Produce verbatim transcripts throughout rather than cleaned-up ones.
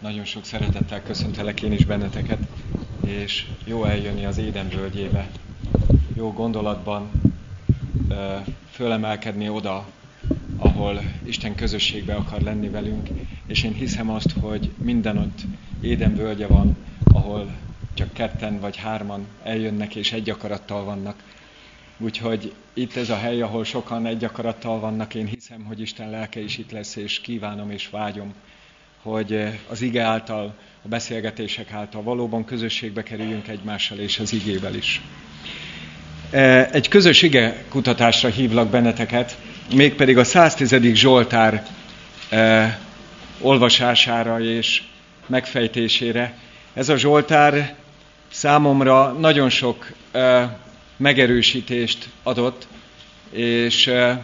Nagyon sok szeretettel köszöntelek én is benneteket, és jó eljönni az Éden völgyébe. Jó gondolatban fölemelkedni oda, ahol Isten közösségbe akar lenni velünk, és én hiszem azt, hogy minden ott Éden völgye van, ahol csak ketten vagy hárman eljönnek és egy akarattal vannak. Úgyhogy itt ez a hely, ahol sokan egy akarattal vannak, én hiszem, hogy Isten lelke is itt lesz, és kívánom és vágyom, hogy az ige által, a beszélgetések által valóban közösségbe kerüljünk egymással és az igével is. Egy közös ige kutatásra hívlak benneteket, mégpedig a száztizedik Zsoltár eh, olvasására és megfejtésére. Ez a Zsoltár számomra nagyon sok eh, megerősítést adott, és eh,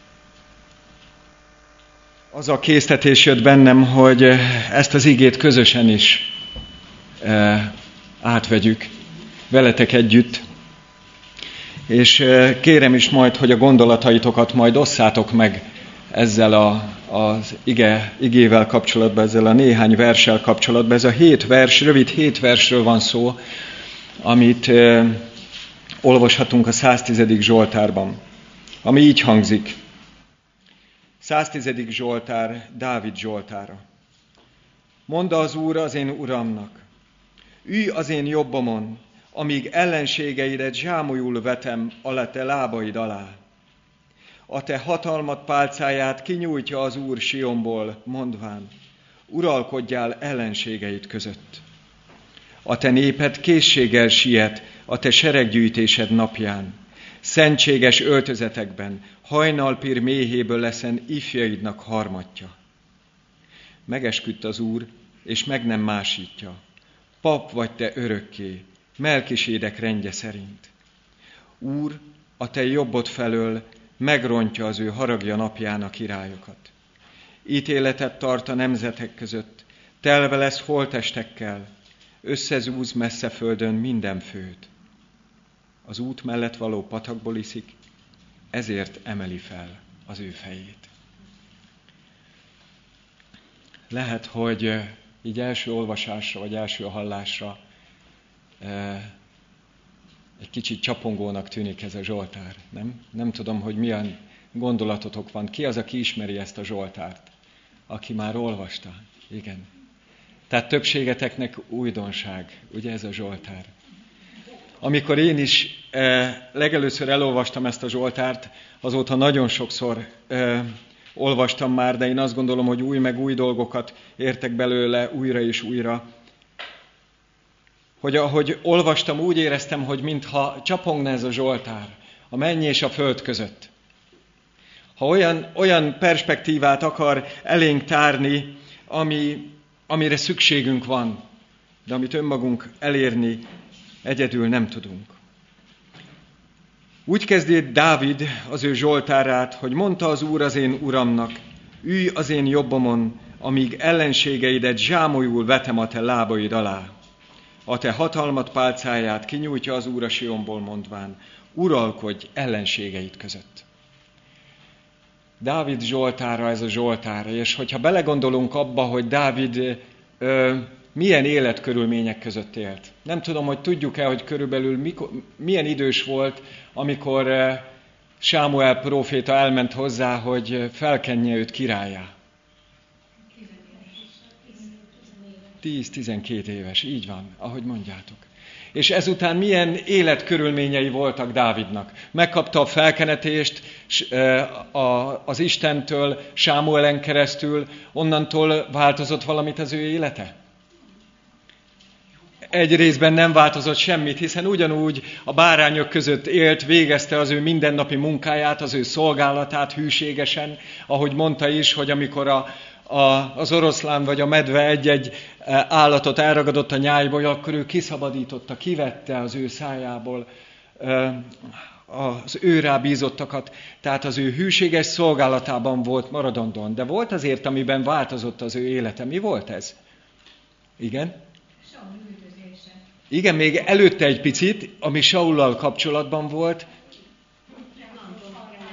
az a késztetés jött bennem, hogy ezt az igét közösen is eh, átvegyük veletek együtt. És eh, kérem is majd, hogy a gondolataitokat majd osszátok meg ezzel a, az ige, igével kapcsolatban, ezzel a néhány verssel kapcsolatban. Ez a hét vers, rövid hét versről van szó, amit eh, olvashatunk a száztizedik Zsoltárban, ami így hangzik. száztizedik Zsoltár, Dávid Zsoltára. Mondta az Úr az én Uramnak, ülj az én jobbomon, amíg ellenségeidet zsámolyul vetem a te lábaid alá. A te hatalmat pálcáját kinyújtja az Úr Sionból, mondván, uralkodjál ellenségeid között. A te néped készséggel siet a te sereggyűjtésed napján. Szentséges öltözetekben, hajnalpír méhéből leszen ifjaidnak harmatja. Megesküdt az Úr, és meg nem másítja. Pap vagy te örökké, Melkisédek rendje szerint. Úr, a te jobbod felől megrontja az ő haragja napján a királyokat. Ítéletet tart a nemzetek között, telve lesz holttestekkel, összezúz messze földön minden főt. Az út mellett való patakból iszik, ezért emeli fel az ő fejét. Lehet, hogy így első olvasásra, vagy első hallásra egy kicsit csapongónak tűnik ez a Zsoltár. Nem? Nem tudom, hogy milyen gondolatotok van. Ki az, aki ismeri ezt a Zsoltárt? Aki már olvasta? Igen. Tehát többségeteknek újdonság, ugye ez a Zsoltár. Amikor én is eh, legelőször elolvastam ezt a Zsoltárt, azóta nagyon sokszor eh, olvastam már, de én azt gondolom, hogy új meg új dolgokat értek belőle újra és újra. Hogy ahogy olvastam, úgy éreztem, hogy mintha csapongna ez a Zsoltár a menny és a föld között. Ha olyan, olyan perspektívát akar elénk tárni, ami, amire szükségünk van, de amit önmagunk elérni egyedül nem tudunk. Úgy kezdi Dávid az ő Zsoltárát, hogy mondta az Úr az én Uramnak, ülj az én jobbomon, amíg ellenségeidet zsámolyul vetem a te lábaid alá. A te hatalmat pálcáját kinyújtja az Úr a Sionból, mondván, uralkodj ellenségeid között. Dávid Zsoltára ez a Zsoltára, és hogyha belegondolunk abba, hogy Dávid ö, milyen életkörülmények között élt. Nem tudom, hogy tudjuk-e, hogy körülbelül mikor, milyen idős volt, amikor uh, Sámuel próféta elment hozzá, hogy felkenje őt királlyá. tíz-tizenkét éves, így van, ahogy mondjátok. És ezután milyen életkörülményei voltak Dávidnak. Megkapta a felkenetést az Istentől, Sámuelen keresztül, onnantól változott valamit az ő élete? Egy részben nem változott semmit, hiszen ugyanúgy a bárányok között élt, végezte az ő mindennapi munkáját, az ő szolgálatát hűségesen, ahogy mondta is, hogy amikor a, a, az oroszlán vagy a medve egy-egy állatot elragadott a nyájból, akkor ő kiszabadította, kivette az ő szájából az ő rábízottakat, tehát az ő hűséges szolgálatában volt maradandóan. De volt azért, amiben változott az ő élete. Mi volt ez? Igen? Igen, még előtte egy picit, ami Saullal kapcsolatban volt.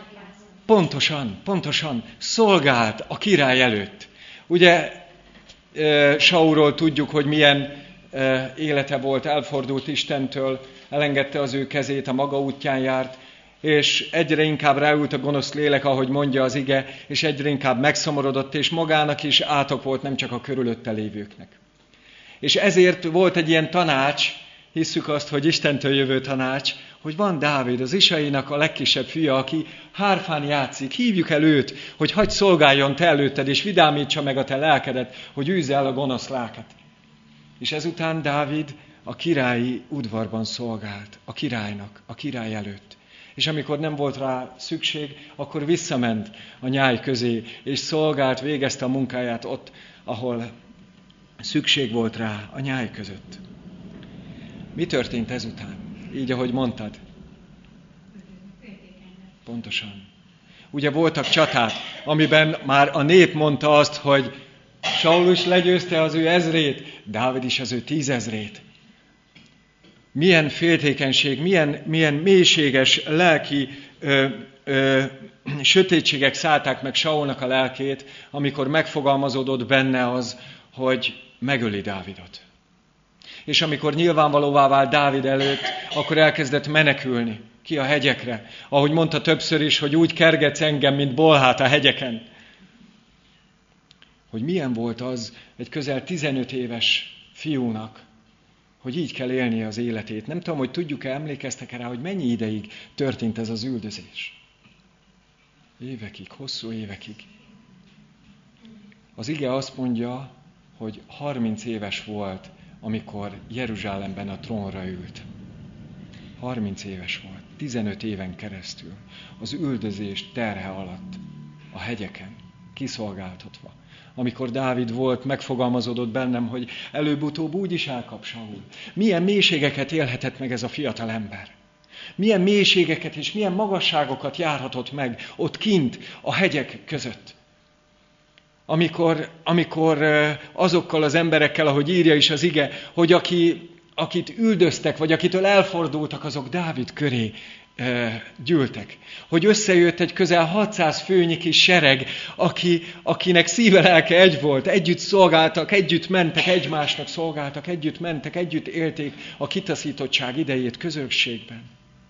Pontosan, pontosan, szolgált a király előtt. Ugye Saulról tudjuk, hogy milyen élete volt, elfordult Istentől, elengedte az ő kezét, a maga útján járt, és egyre inkább ráült a gonosz lélek, ahogy mondja az ige, és egyre inkább megszomorodott, és magának is átok volt, nem csak a körülötte lévőknek. És ezért volt egy ilyen tanács, hisszük azt, hogy Istentől jövő tanács, hogy van Dávid, az Isainak a legkisebb fia, aki hárfán játszik, hívjuk el őt, hogy hadd szolgáljon te előtted, és vidámítsa meg a te lelkedet, hogy űzz el a gonosz lelket. És ezután Dávid a királyi udvarban szolgált, a királynak, a király előtt. És amikor nem volt rá szükség, akkor visszament a nyáj közé, és szolgált, végezte a munkáját ott, ahol szükség volt rá, a nyáj között. Mi történt ezután? Így, ahogy mondtad. Pontosan. Ugye voltak csaták, amiben már a nép mondta azt, hogy Saul is legyőzte az ő ezrét, Dávid is az ő tízezrét. Milyen féltékenység, milyen, milyen mélységes lelki ö, ö, sötétségek szállták meg Saulnak a lelkét, amikor megfogalmazódott benne az, hogy megöli Dávidot. És amikor nyilvánvalóvá vált Dávid előtt, akkor elkezdett menekülni ki a hegyekre. Ahogy mondta többször is, hogy úgy kergetsz engem, mint bolhát a hegyeken. Hogy milyen volt az egy közel tizenöt éves fiúnak, hogy így kell élnie az életét. Nem tudom, hogy tudjuk-e, emlékeztek rá, hogy mennyi ideig történt ez az üldözés. Évekig, hosszú évekig. Az ige azt mondja, hogy harminc éves volt, amikor Jeruzsálemben a trónra ült. harminc éves volt, tizenöt éven keresztül, az üldözés terhe alatt, a hegyeken, kiszolgáltatva. Amikor Dávid volt, megfogalmazódott bennem, hogy előbb-utóbb úgy is elkap Saul. Milyen mélységeket élhetett meg ez a fiatal ember. Milyen mélységeket és milyen magasságokat járhatott meg ott kint, a hegyek között. Amikor, amikor azokkal az emberekkel, ahogy írja is az ige, hogy aki, akit üldöztek, vagy akitől elfordultak, azok Dávid köré gyűltek. Hogy összejött egy közel hatszáz főnyi kis sereg, aki, akinek szíve lelke egy volt, együtt szolgáltak, együtt mentek, egymásnak szolgáltak, együtt mentek, együtt élték a kitaszítottság idejét közösségben.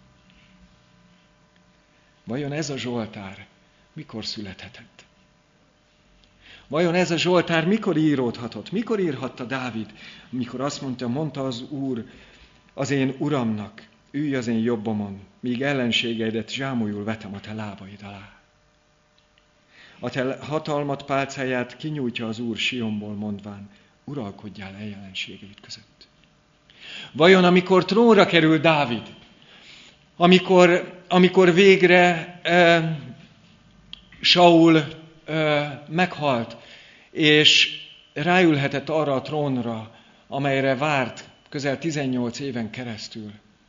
Vajon ez a Zsoltár mikor születhetett? Vajon ez a Zsoltár mikor íródhatott? Mikor írhatta Dávid? Mikor azt mondta, mondta az Úr az én Uramnak, ülj az én jobbomon, míg ellenségeidet zsámolyul vetem a te lábaid alá. A te hatalmat pálcáját kinyújtja az Úr Sionból mondván, uralkodjál el ellenségeid között. Vajon amikor trónra kerül Dávid, amikor, amikor végre eh, Saul eh, meghalt, és ráülhetett arra a trónra, amelyre várt közel tizennyolc éven keresztül,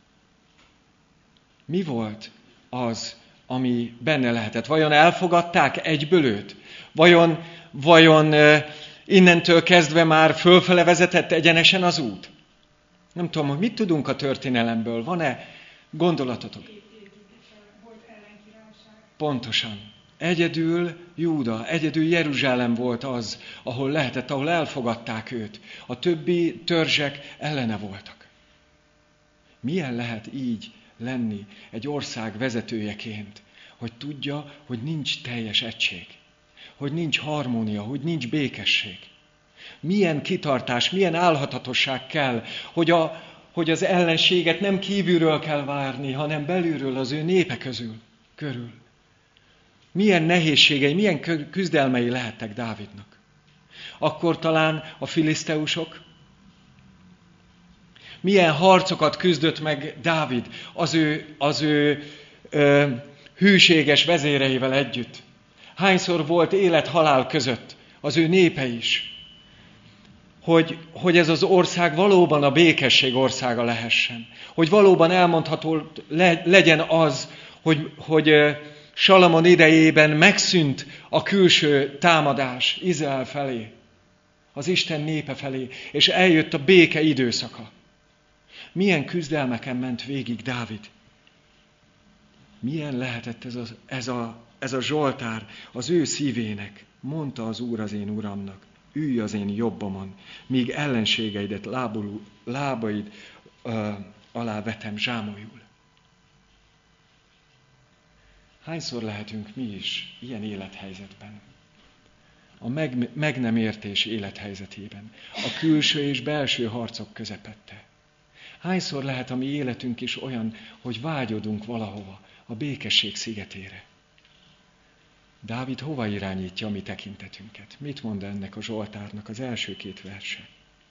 mi volt az, ami benne lehetett? Vajon elfogadták egyből őt? Vajon, vajon innentől kezdve már fölfele vezetett egyenesen az út? Nem tudom, hogy mit tudunk a történelemből. Van-e gondolatotok? Pontosan. Egyedül Júda, egyedül Jeruzsálem volt az, ahol lehetett, ahol elfogadták őt. A többi törzsek ellene voltak. Milyen lehet így lenni egy ország vezetőjeként, hogy tudja, hogy nincs teljes egység, hogy nincs harmónia, hogy nincs békesség. Milyen kitartás, milyen álhatatosság kell, hogy, a, hogy az ellenséget nem kívülről kell várni, hanem belülről, az ő népe közül, körül. Milyen nehézségei, milyen küzdelmei lehettek Dávidnak. Akkor talán a filiszteusok, milyen harcokat küzdött meg Dávid az ő, az ő ö, hűséges vezéreivel együtt. Hányszor volt élet-halál között az ő népe is, hogy, hogy ez az ország valóban a békesség országa lehessen. Hogy valóban elmondható le, legyen az, hogy, hogy Salamon idejében megszűnt a külső támadás Izrael felé, az Isten népe felé, és eljött a béke időszaka. Milyen küzdelmeken ment végig Dávid? Milyen lehetett ez a, ez, a, ez a Zsoltár az ő szívének? Mondta az Úr az én Uramnak, ülj az én jobbamon, míg ellenségeidet lábolú, lábaid ö, alá vetem zsámolyul. Hányszor lehetünk mi is ilyen élethelyzetben? A meg, meg nem értés élethelyzetében, a külső és belső harcok közepette. Hányszor lehet a mi életünk is olyan, hogy vágyodunk valahova, a békesség szigetére? Dávid hova irányítja a mi tekintetünket? Mit mond ennek a Zsoltárnak az első két verse?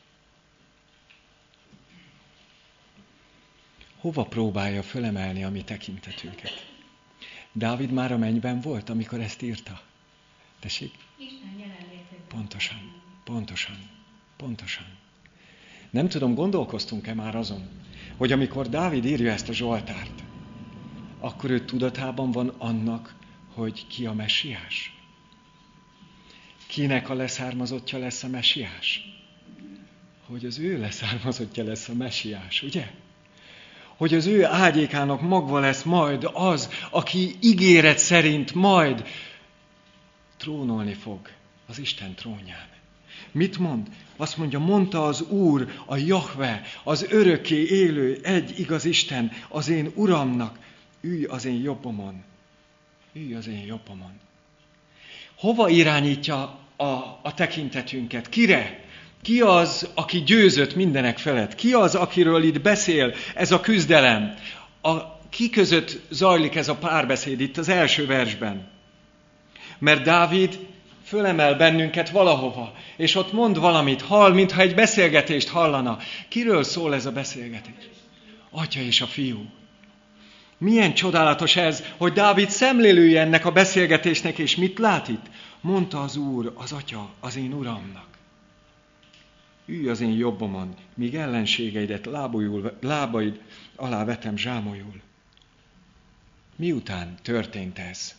Hova próbálja fölemelni a mi tekintetünket? Dávid már a mennyben volt, amikor ezt írta? Tessék? Isten jelenlétében. Pontosan, pontosan, pontosan. Nem tudom, gondolkoztunk-e már azon, hogy amikor Dávid írja ezt a Zsoltárt, akkor ő tudatában van annak, hogy ki a messiás? Kinek a leszármazottja lesz a messiás? Hogy az ő leszármazottja lesz a messiás, ugye? Hogy az ő ágyékának magva lesz majd az, aki ígéret szerint majd trónolni fog az Isten trónján. Mit mond? Azt mondja, mondta az Úr, a Jahve, az örökké élő, egy igaz Isten, az én Uramnak, ülj az én jobbomon. Ülj az én jobbomon. Hova irányítja a, a tekintetünket? Kire? Ki az, aki győzött mindenek felett? Ki az, akiről itt beszél ez a küzdelem? A, ki között zajlik ez a párbeszéd itt az első versben? Mert Dávid fölemel bennünket valahova, és ott mond valamit, hall, mintha egy beszélgetést hallana. Kiről szól ez a beszélgetés? Atya és a fiú. Milyen csodálatos ez, hogy Dávid szemlélője ennek a beszélgetésnek, és mit lát itt? Mondta az Úr, az Atya, az én Uramnak. Ülj az én jobbomon, míg ellenségeidet lábujul, lábaid alá vetem zsámolyul. Miután történt ez?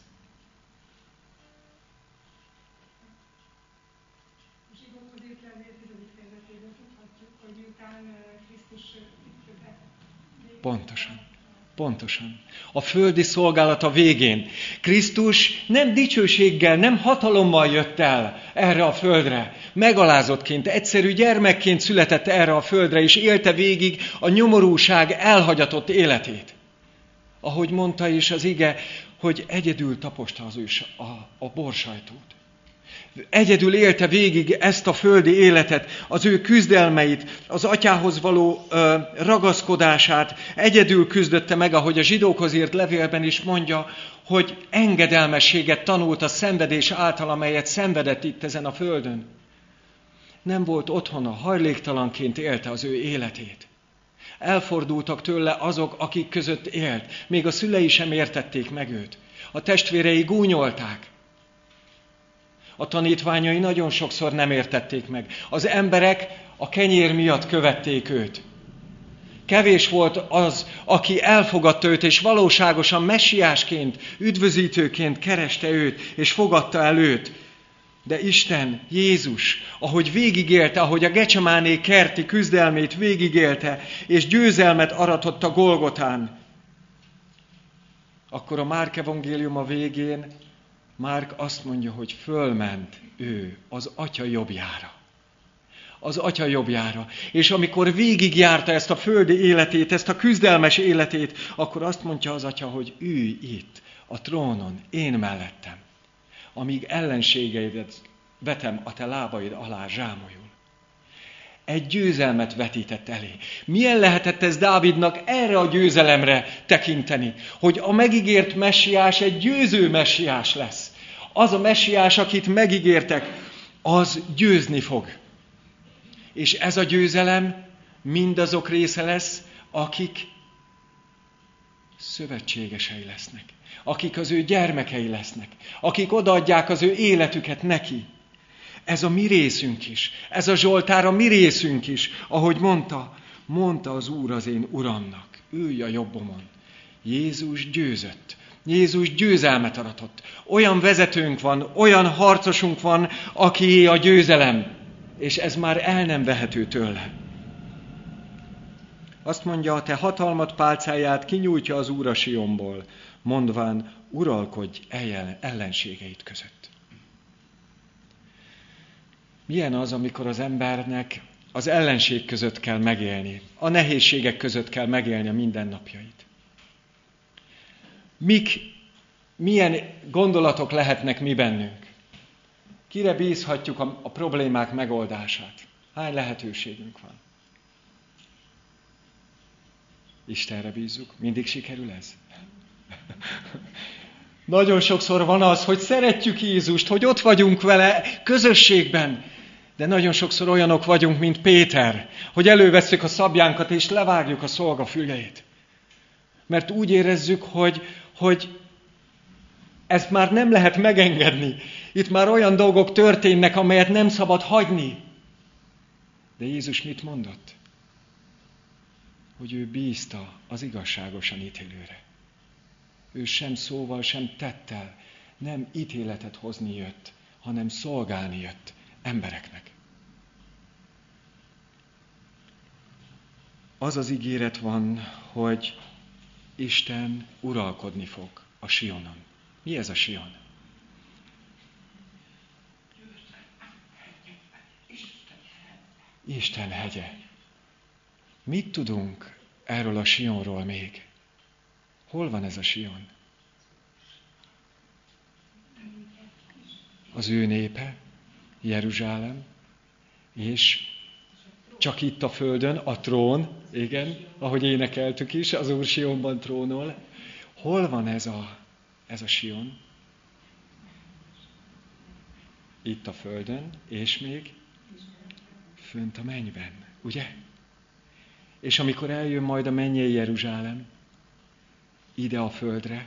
A zsidókhoz írt levél tizedik fejezetében tudhatjuk, hogy miután Krisztus Pontosan. Pontosan. A földi szolgálata végén Krisztus nem dicsőséggel, nem hatalommal jött el erre a földre. Megalázottként, egyszerű gyermekként született erre a földre, és élte végig a nyomorúság elhagyatott életét. Ahogy mondta is az ige, hogy egyedül taposta az ő a, a borsajtót. Egyedül élte végig ezt a földi életet, az ő küzdelmeit, az atyához való ö, ragaszkodását, egyedül küzdötte meg, ahogy a zsidókhoz írt levélben is mondja, hogy engedelmességet tanult a szenvedés által, amelyet szenvedett itt ezen a földön. Nem volt otthona, hajléktalanként élte az ő életét. Elfordultak tőle azok, akik között élt, még a szülei sem értették meg őt. A testvérei gúnyolták. A tanítványai nagyon sokszor nem értették meg. Az emberek a kenyér miatt követték őt. Kevés volt az, aki elfogadta őt, és valóságosan messiásként, üdvözítőként kereste őt, és fogadta el őt. De Isten, Jézus, ahogy végigélte, ahogy a Gecsemáné kerti küzdelmét végigélte, és győzelmet aratott a Golgotán, akkor a Márk evangéliuma végén Márk azt mondja, hogy fölment ő az Atya jobbjára. Az Atya jobbjára. És amikor végigjárta ezt a földi életét, ezt a küzdelmes életét, akkor azt mondja az Atya, hogy ülj itt, a trónon, én mellettem, amíg ellenségeidet vetem a te lábaid alá zsámolyul. Egy győzelmet vetített elé. Milyen lehetett ez Dávidnak erre a győzelemre tekinteni? Hogy a megígért messiás egy győző messiás lesz. Az a messiás, akit megígértek, az győzni fog. És ez a győzelem mindazok része lesz, akik szövetségesei lesznek. Akik az ő gyermekei lesznek. Akik odaadják az ő életüket neki. Ez a mi részünk is. Ez a Zsoltár a mi részünk is. Ahogy mondta, mondta az Úr az én Uramnak. Ülj a jobbomon. Jézus győzött. Jézus győzelmet aratott. Olyan vezetőnk van, olyan harcosunk van, akié a győzelem. És ez már el nem vehető tőle. Azt mondja, a te hatalmat pálcáját kinyújtja az Úr a Sionból, mondván, uralkodj ellenségeid között. Milyen az, amikor az embernek az ellenség között kell megélni, a nehézségek között kell megélni a mindennapjait. Mik, milyen gondolatok lehetnek mi bennünk? Kire bízhatjuk a, a problémák megoldását? Hány lehetőségünk van? Istenre bízzuk. Mindig sikerül ez? Nagyon sokszor van az, hogy szeretjük Jézust, hogy ott vagyunk vele közösségben, de nagyon sokszor olyanok vagyunk, mint Péter, hogy elővesszük a szabjánkat és levágjuk a szolga füleit. Mert úgy érezzük, hogy, hogy ezt már nem lehet megengedni. Itt már olyan dolgok történnek, amelyet nem szabad hagyni. De Jézus mit mondott? Hogy ő bízta az igazságosan ítélőre. Ő sem szóval, sem tettel nem ítéletet hozni jött, hanem szolgálni jött embereknek. Az az ígéret van, hogy Isten uralkodni fog a Sionon. Mi ez a Sion? Isten hegye. Mit tudunk erről a Sionról még? Hol van ez a Sion? Az ő népe, Jeruzsálem, és csak itt a földön, a trón, igen, ahogy énekeltük is, az Úr Sionban trónol. Hol van ez a, ez a Sion? Itt a földön, és még fönt a mennyben, ugye? És amikor eljön majd a mennyei Jeruzsálem, ide a földre,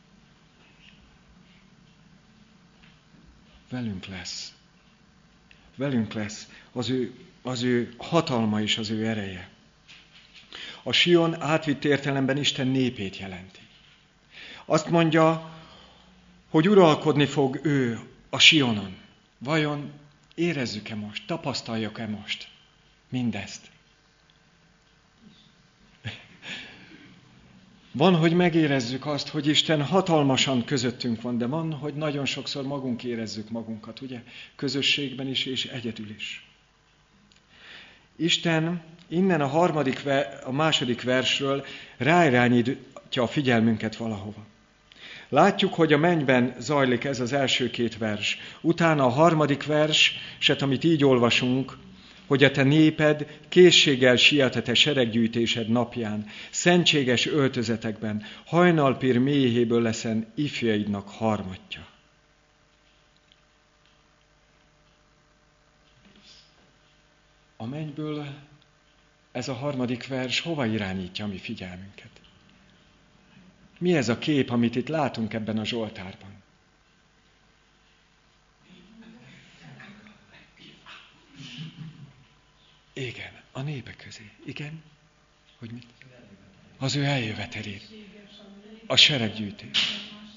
velünk lesz. Velünk lesz az ő, az ő hatalma és az ő ereje. A Sion átvitt értelemben Isten népét jelenti. Azt mondja, hogy uralkodni fog ő a Sionon. Vajon érezzük-e most, tapasztaljuk-e most mindezt? Van, hogy megérezzük azt, hogy Isten hatalmasan közöttünk van, de van, hogy nagyon sokszor magunk érezzük magunkat, ugye? Közösségben is és egyedül is. Isten innen a, harmadik, a második versről ráirányítja a figyelmünket valahova. Látjuk, hogy a mennyben zajlik ez az első két vers. Utána a harmadik verset, amit így olvasunk, hogy a te néped készséggel siet a te sereggyűjtésed napján, szentséges öltözetekben, hajnalpír méhéből leszen ifjaidnak harmatja. A mennyből ez a harmadik vers hova irányítja a mi figyelmünket? Mi ez a kép, amit itt látunk ebben a Zsoltárban? Igen, a népek közé. Igen? Hogy mit? Az ő eljövetelét. A sereggyűjtés.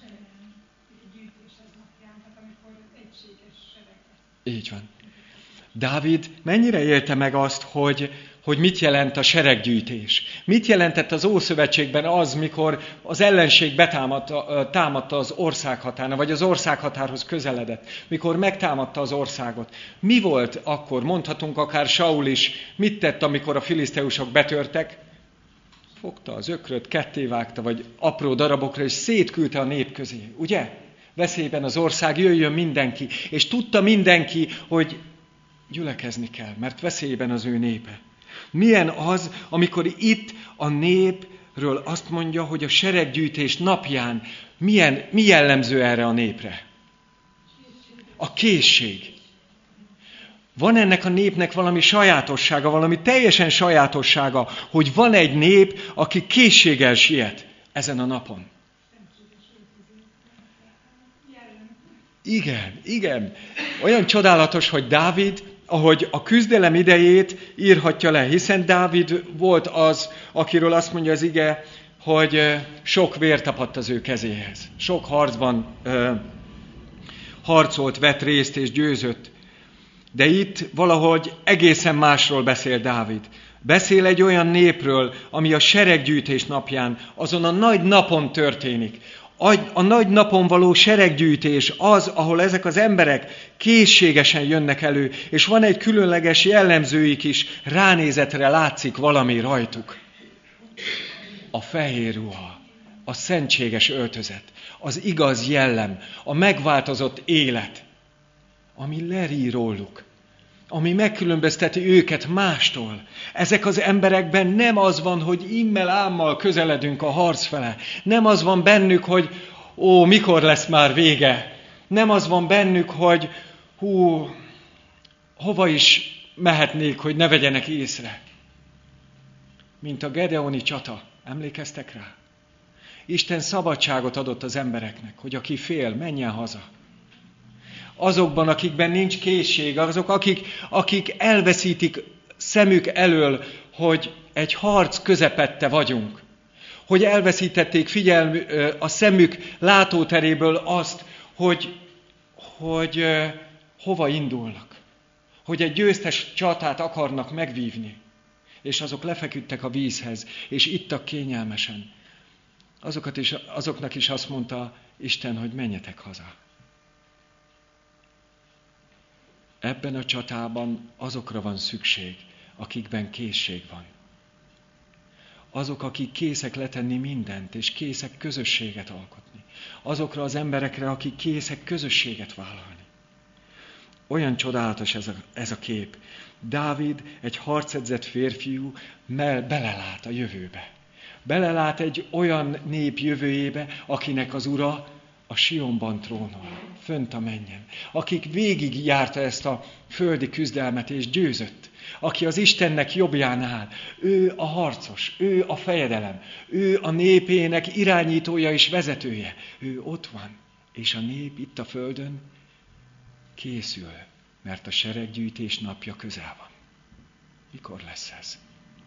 Így van. Dávid mennyire élte meg azt, hogy, hogy mit jelent a sereggyűjtés? Mit jelentett az Ószövetségben az, mikor az ellenség betámadta támadta az országhatárnál, vagy az országhatárhoz közeledett, mikor megtámadta az országot? Mi volt akkor? Mondhatunk akár Saul is. Mit tett, amikor a filiszteusok betörtek? Fogta az ökröt, kettévágta, vagy apró darabokra, és szétküldte a nép közé. Ugye? Veszélyben az ország, jöjjön mindenki. És tudta mindenki, hogy gyülekezni kell, mert veszélyben az ő népe. Milyen az, amikor itt a népről azt mondja, hogy a sereggyűjtés napján milyen, mi jellemző erre a népre? A készség. Van ennek a népnek valami sajátossága, valami teljesen sajátossága, hogy van egy nép, aki készséggel siet ezen a napon. Igen, igen. Olyan csodálatos, hogy Dávid, ahogy a küzdelem idejét írhatja le, hiszen Dávid volt az, akiről azt mondja az ige, hogy sok vér tapadt az ő kezéhez. Sok harcban uh, harcolt, vett részt és győzött. De itt valahogy egészen másról beszél Dávid. Beszél egy olyan népről, ami a sereggyűjtés napján, azon a nagy napon történik, A nagy napon való sereggyűjtés az, ahol ezek az emberek készségesen jönnek elő, és van egy különleges jellemzőik is, ránézetre látszik valami rajtuk. A fehér ruha, a szentséges öltözet, az igaz jellem, a megváltozott élet, ami lerí róluk, ami megkülönbözteti őket mástól. Ezek az emberekben nem az van, hogy immel ámmal közeledünk a harc fele. Nem az van bennük, hogy ó, mikor lesz már vége. Nem az van bennük, hogy hú, hova is mehetnék, hogy ne vegyenek észre. Mint a gedeoni csata. Emlékeztek rá? Isten szabadságot adott az embereknek, hogy aki fél, menjen haza. Azokban, akikben nincs készség, azok, akik, akik elveszítik szemük elől, hogy egy harc közepette vagyunk. Hogy elveszítették figyelm, a szemük látóteréből azt, hogy, hogy hova indulnak. Hogy egy győztes csatát akarnak megvívni. És azok lefeküdtek a vízhez, és ittak kényelmesen. Azokat is, azoknak is azt mondta Isten, hogy menjetek haza. Ebben a csatában azokra van szükség, akikben készség van. Azok, akik készek letenni mindent, és készek közösséget alkotni. Azokra az emberekre, akik készek közösséget vállalni. Olyan csodálatos ez a, ez a kép. Dávid, egy harcedzett férfiú, mell belelát a jövőbe. Belelát egy olyan nép jövőjébe, akinek az ura a Sionban trónol, fönt a mennyen. Akik végig járta ezt a földi küzdelmet és győzött. Aki az Istennek jobbján áll. Ő a harcos, ő a fejedelem, ő a népének irányítója és vezetője. Ő ott van, és a nép itt a földön készül, mert a sereggyűjtés napja közel van. Mikor lesz ez?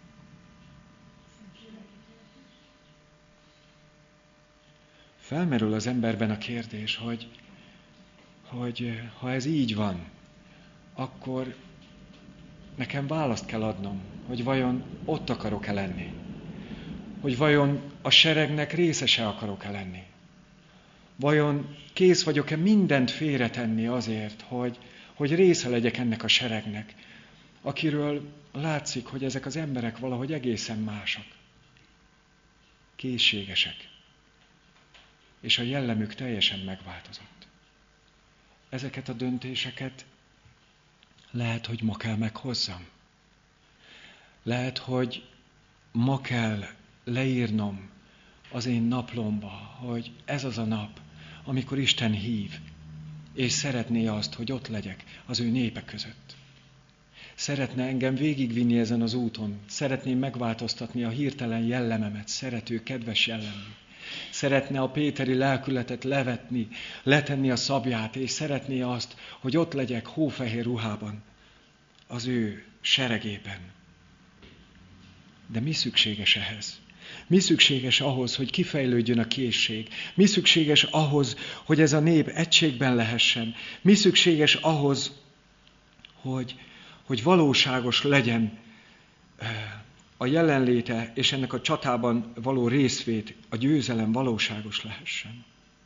Felmerül az emberben a kérdés, hogy, hogy ha ez így van, akkor nekem választ kell adnom, hogy vajon ott akarok-e lenni. Hogy vajon a seregnek részese akarok-e lenni. Vajon kész vagyok-e mindent félretenni azért, hogy, hogy része legyek ennek a seregnek, akiről látszik, hogy ezek az emberek valahogy egészen mások. Készségesek. És a jellemük teljesen megváltozott. Ezeket a döntéseket lehet, hogy ma kell meghozzam. Lehet, hogy ma kell leírnom az én naplomba, hogy ez az a nap, amikor Isten hív, és szeretné azt, hogy ott legyek az ő népe között. Szeretne engem végigvinni ezen az úton, szeretném megváltoztatni a hirtelen jellememet, szerető, kedves jellemű. Szeretne a péteri lelkületet levetni, letenni a szabját, és szeretné azt, hogy ott legyek hófehér ruhában, az ő seregében. De mi szükséges ehhez? Mi szükséges ahhoz, hogy kifejlődjön a készség? Mi szükséges ahhoz, hogy ez a nép egységben lehessen? Mi szükséges ahhoz, hogy, hogy valóságos legyen a jelenléte és ennek a csatában való részvét, a győzelem valóságos lehessen?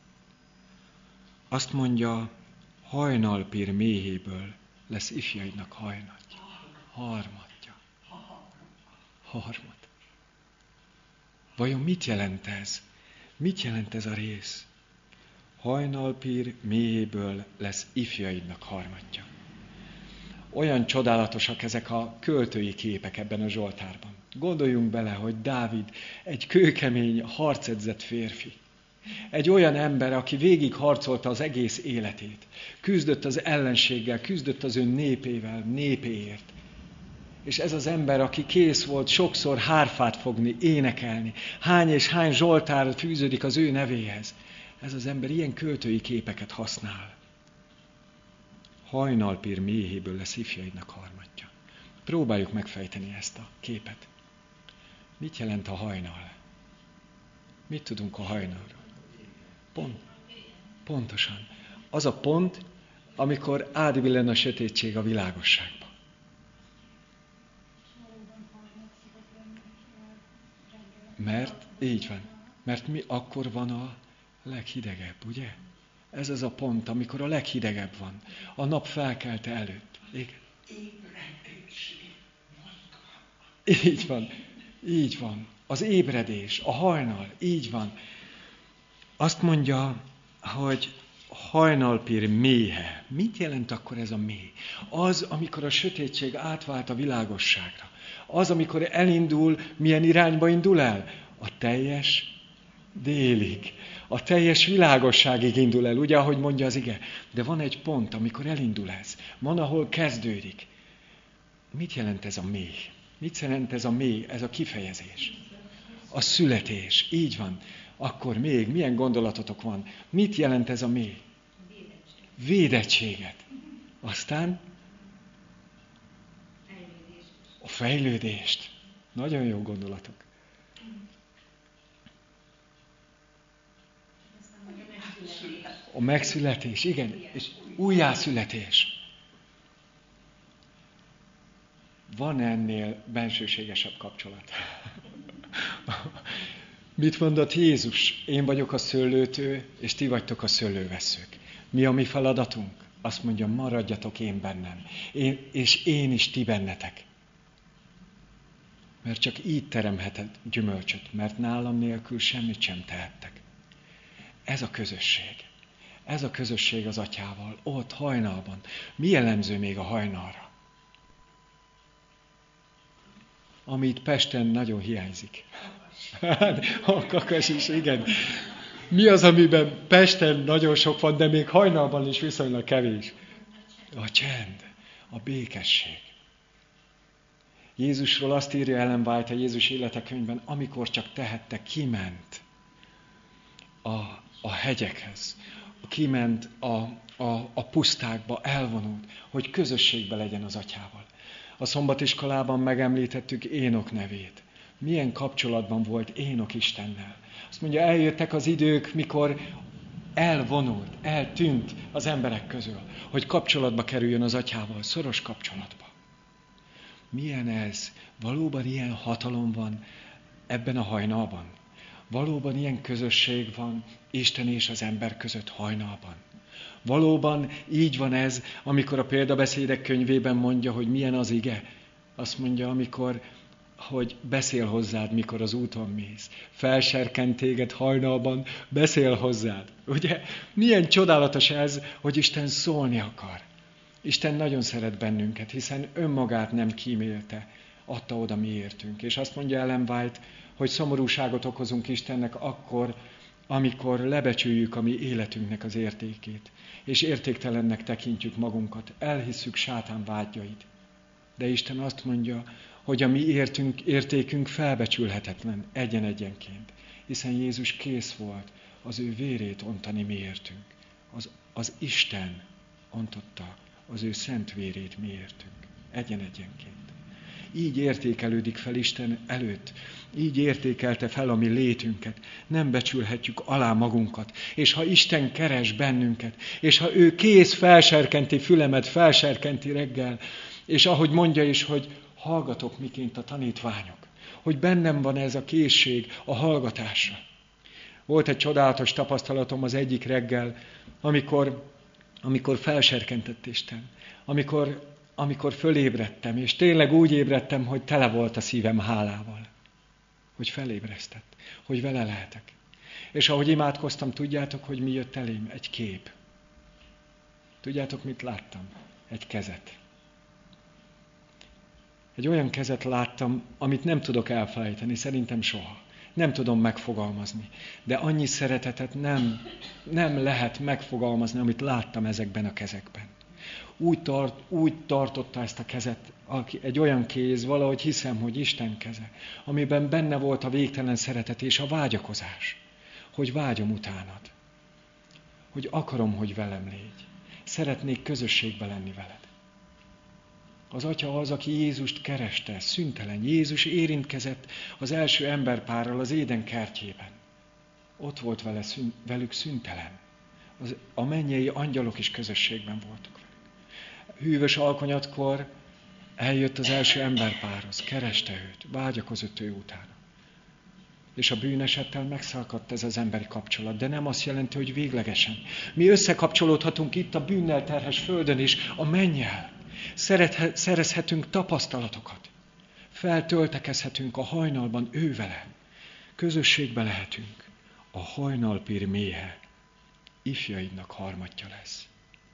Azt mondja, hajnalpír méhéből lesz ifjaidnak hajnatja. Harmadja. Harmad. Vajon mit jelent ez? Mit jelent ez a rész? Hajnalpír méhéből lesz ifjaidnak harmadja. Olyan csodálatosak ezek a költői képek ebben a Zsoltárban. Gondoljunk bele, hogy Dávid egy kőkemény, harcedzett férfi. Egy olyan ember, aki végig harcolta az egész életét. Küzdött az ellenséggel, küzdött az ön népével, népéért. És ez az ember, aki kész volt sokszor hárfát fogni, énekelni. Hány és hány Zsoltár fűződik az ő nevéhez. Ez az ember ilyen költői képeket használ. Hajnalpír méhéből lesz ifjaidnak harmadja. Próbáljuk megfejteni ezt a képet. Mit jelent a hajnal? Mit tudunk a hajnalról? Pont. Pontosan. Az a pont, amikor átbillen a sötétség a világosságba. Mert, így van, mert mi akkor van a Leghidegebb, ugye? Ez az a pont, amikor a leghidegebb van. A nap felkelte előtt. Igen. Így van. Így van. Az ébredés, a hajnal, így van. Azt mondja, hogy hajnalpír méhe. Mit jelent akkor ez a mély? Az, amikor a sötétség átvált a világosságra. Az, amikor elindul, milyen irányba indul el? A teljes délig. A teljes világosságig indul el, ugye, ahogy mondja az ige. De van egy pont, amikor elindul ez. Van, ahol kezdődik. Mit jelent ez a mély? Mit jelent ez a mély, ez a kifejezés? A születés. Így van. Akkor még milyen gondolatotok van? Mit jelent ez a mély? Védettséget. Aztán a fejlődést. Nagyon jó gondolatok. A megszületés, igen, és újjászületés. Van ennél bensőségesebb kapcsolat? Mit mondott Jézus? Én vagyok a szőlőtő, és ti vagytok a szőlővesszők. Mi a mi feladatunk? Azt mondja, maradjatok én bennem, én, és én is ti bennetek. Mert csak így teremheted gyümölcsöt, mert nálam nélkül semmit sem tehettek. Ez a közösség. Ez a közösség az atyával, ott hajnalban. Mi jellemző még a hajnalra? Ami itt Pesten nagyon hiányzik. A kakas is, igen. Mi az, amiben Pesten nagyon sok van, de még hajnalban is viszonylag kevés? A csend, a békesség. Jézusról azt írja Ellen White a Jézus életekönyvben, amikor csak tehette, kiment a, a hegyekhez, kiment a, a, a pusztákba, elvonult, hogy közösségbe legyen az atyával. A szombatiskolában megemlítettük Énok nevét. Milyen kapcsolatban volt Énok Istennel. Azt mondja, eljöttek az idők, mikor elvonult, eltűnt az emberek közül, hogy kapcsolatba kerüljön az atyával, szoros kapcsolatba. Milyen ez? Valóban ilyen hatalom van ebben a hajnalban? Valóban ilyen közösség van Isten és az ember között hajnalban? Valóban így van ez, amikor a példabeszédek könyvében mondja, hogy milyen az ige? Azt mondja, amikor, hogy beszél hozzád, mikor az úton mész. Felserkent téged hajnalban, beszél hozzád. Ugye? Milyen csodálatos ez, hogy Isten szólni akar. Isten nagyon szeret bennünket, hiszen önmagát nem kímélte, adta oda miértünk. És azt mondja Ellen White, hogy szomorúságot okozunk Istennek akkor, amikor lebecsüljük a mi életünknek az értékét, és értéktelennek tekintjük magunkat, elhisszük sátán vágyait. De Isten azt mondja, hogy a mi értünk, értékünk felbecsülhetetlen egyen-egyenként, hiszen Jézus kész volt az ő vérét ontani miértünk. Az, az Isten ontotta az ő szent vérét miértünk, egyen-egyenként. Így értékelődik fel Isten előtt, így értékelte fel a mi létünket. Nem becsülhetjük alá magunkat. És ha Isten keres bennünket, és ha ő kész felserkenti fülemet, felserkenti reggel, és ahogy mondja is, hogy hallgatok miként a tanítványok, hogy bennem van ez a készség a hallgatásra. Volt egy csodálatos tapasztalatom az egyik reggel, amikor, amikor felserkentett Isten, amikor amikor fölébredtem, és tényleg úgy ébredtem, hogy tele volt a szívem hálával. Hogy felébresztett, hogy vele lehetek. És ahogy imádkoztam, tudjátok, hogy mi jött elém? Egy kép. Tudjátok, mit láttam? Egy kezet. Egy olyan kezet láttam, amit nem tudok elfelejteni, szerintem soha. Nem tudom megfogalmazni. De annyi szeretetet nem, nem lehet megfogalmazni, amit láttam ezekben a kezekben. Úgy, tart, úgy tartotta ezt a kezet, egy olyan kéz, valahogy hiszem, hogy Isten keze, amiben benne volt a végtelen szeretet és a vágyakozás, hogy vágyom utánad, hogy akarom, hogy velem légy, szeretnék közösségbe lenni veled. Az Atya az, aki Jézust kereste, szüntelen. Jézus érintkezett az első emberpárral az Éden kertjében. Ott volt vele, velük szüntelen. Az, a mennyei angyalok is közösségben voltak. Hűvös alkonyatkor eljött az első emberpárhoz, kereste őt, vágyakozott ő utána. És a bűnesettel megszakadt ez az emberi kapcsolat, de nem azt jelenti, hogy véglegesen. Mi összekapcsolódhatunk itt a bűnnel terhes földön is, a mennyel. Szerethe, szerezhetünk tapasztalatokat. Feltöltekezhetünk a hajnalban ővele. Közösségbe lehetünk. A hajnalpír méhe ifjaidnak harmatja lesz.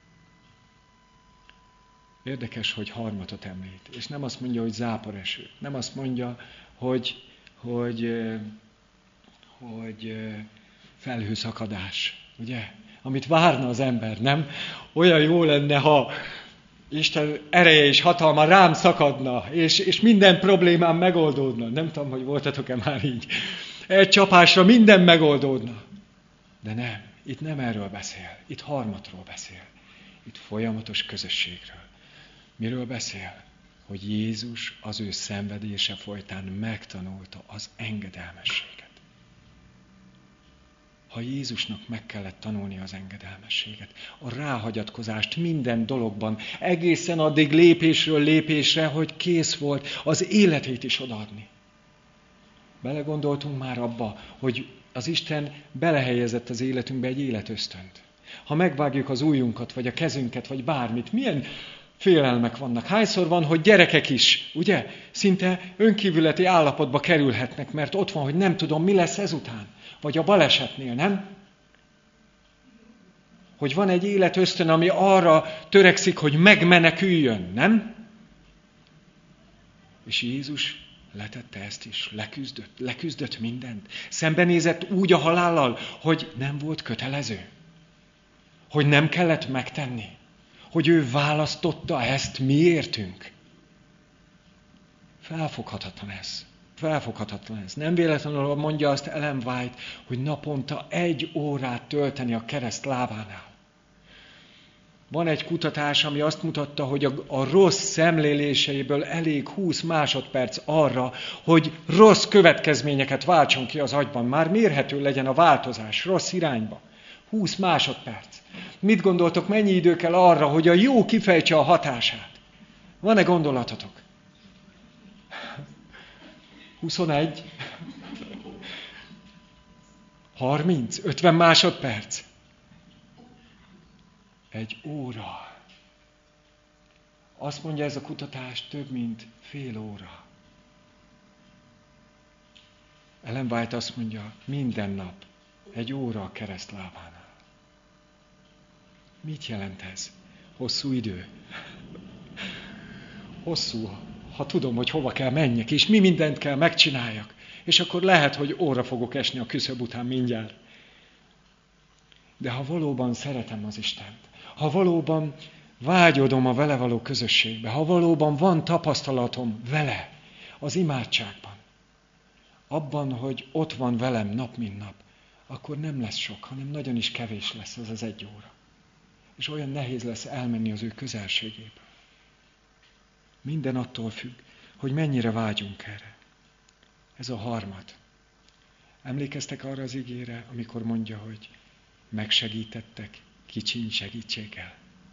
Érdekes, hogy harmatot említ. És nem azt mondja, hogy záporeső. Nem azt mondja, hogy, hogy, hogy felhőszakadás. Ugye? Amit várna az ember, nem? Olyan jó lenne, ha Isten ereje és hatalma rám szakadna, és, és minden problémám megoldódna. Nem tudom, hogy voltatok-e már így. Egy csapásra minden megoldódna. De nem, itt nem erről beszél. Itt harmatról beszél. Itt folyamatos közösségről. Miről beszél? Hogy Jézus az ő szenvedése folytán megtanulta az engedelmességet. Ha Jézusnak meg kellett tanulni az engedelmességet, a ráhagyatkozást minden dologban, egészen addig lépésről lépésre, hogy kész volt az életét is odaadni. Belegondoltunk már abba, hogy az Isten belehelyezett az életünkbe egy életösztönt. Ha megvágjuk az ujjunkat, vagy a kezünket, vagy bármit, milyen félelmek vannak. Hányszor van, hogy gyerekek is, ugye, szinte önkívületi állapotba kerülhetnek, mert ott van, hogy nem tudom, mi lesz ezután. Vagy a balesetnél, nem? Hogy van egy életösztön, ami arra törekszik, hogy megmeneküljön, nem? És Jézus letette ezt is, leküzdött, leküzdött mindent. Szembenézett úgy a halállal, hogy nem volt kötelező. Hogy nem kellett megtenni. Hogy ő választotta ezt miértünk. Felfoghatatlan ez. Felfoghatatlan ez. Nem véletlenül mondja azt Ellen White, hogy naponta egy órát tölteni a kereszt lábánál. Van egy kutatás, ami azt mutatta, hogy a, a rossz szemléléseiből elég húsz másodperc arra, hogy rossz következményeket váltson ki az agyban. Már mérhető legyen a változás rossz irányba. húsz másodperc. Mit gondoltok, mennyi idő kell arra, hogy a jó kifejtse a hatását? Van-e gondolatotok? huszonegy? harminc? ötven másodperc? Egy óra. Azt mondja ez a kutatás, több mint fél óra. Ellen White azt mondja, minden nap egy óra a kereszt lábánál. Mit jelent ez? Hosszú idő. Hosszú, ha tudom, hogy hova kell menjek, és mi mindent kell megcsináljak. És akkor lehet, hogy óra fogok esni a küszöb után mindjárt. De ha valóban szeretem az Istent, ha valóban vágyodom a vele való közösségbe, ha valóban van tapasztalatom vele az imádságban, abban, hogy ott van velem nap mint nap, akkor nem lesz sok, hanem nagyon is kevés lesz az az egy óra. És olyan nehéz lesz elmenni az ő közelségéből. Minden attól függ, hogy mennyire vágyunk erre. Ez a harmad. Emlékeztek arra az igére, amikor mondja, hogy megsegítettek kicsiny segítséggel?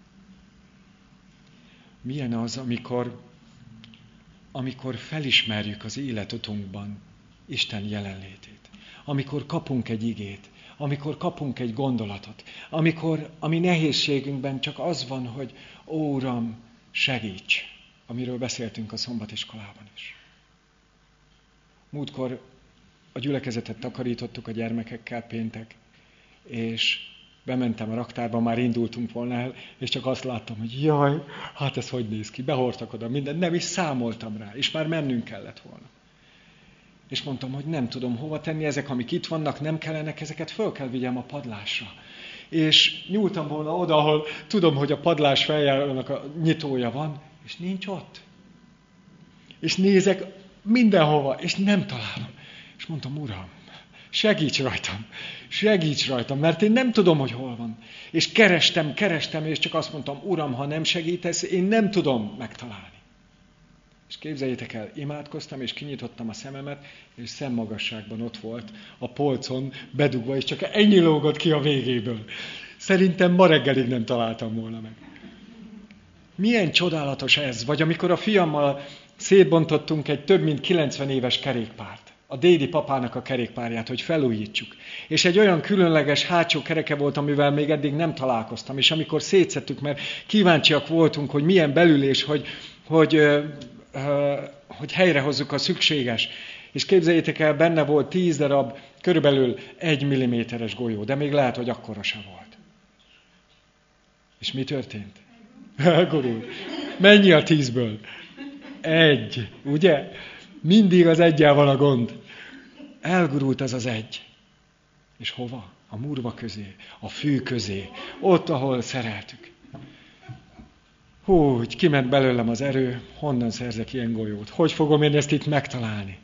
Milyen az, amikor, amikor felismerjük az életutunkban Isten jelenlétét? Amikor kapunk egy igét, amikor kapunk egy gondolatot, amikor a mi nehézségünkben csak az van, hogy ó, Uram, segíts, amiről beszéltünk a szombatiskolában is. Múltkor a gyülekezetet takarítottuk a gyermekekkel péntek, és bementem a raktárba, már indultunk volna el, és csak azt láttam, hogy jaj, hát ez hogy néz ki, behordtak oda mindent, nem is számoltam rá, és már mennünk kellett volna. És mondtam, hogy nem tudom hova tenni, ezek, amik itt vannak, nem kellenek, ezeket föl kell vigyem a padlásra. És nyúltam volna oda, ahol tudom, hogy a padlás feljárónak a nyitója van, és nincs ott. És nézek mindenhova, és nem találom. És mondtam, Uram, segíts rajtam, segíts rajtam, mert én nem tudom, hogy hol van. És kerestem, kerestem, és csak azt mondtam, Uram, ha nem segítesz, én nem tudom megtalálni. És képzeljétek el, imádkoztam, és kinyitottam a szememet, és szemmagasságban ott volt a polcon bedugva, és csak ennyi lógott ki a végéből. Szerintem ma reggelig nem találtam volna meg. Milyen csodálatos ez, vagy amikor a fiammal szétbontottunk egy több mint kilencven éves kerékpárt. a dédi papának a kerékpárját, hogy felújítsuk. És egy olyan különleges hátsó kereke volt, amivel még eddig nem találkoztam. És amikor szétszettük, mert kíváncsiak voltunk, hogy milyen belülés, hogy, hogy, ö, ö, hogy helyrehozzuk a szükséges. És képzeljétek el, benne volt tíz darab, körülbelül egy milliméteres golyó, de még lehet, hogy akkora se volt. És mi történt? Elgurult. Mennyi a tízből? Egy, ugye? Mindig az eggyel van a gond. Elgurult az az egy. És hova? A murva közé, a fű közé, ott, ahol szereltük. Hú, hogy kiment belőlem az erő, honnan szerzek ilyen golyót? Hogy fogom én ezt itt megtalálni?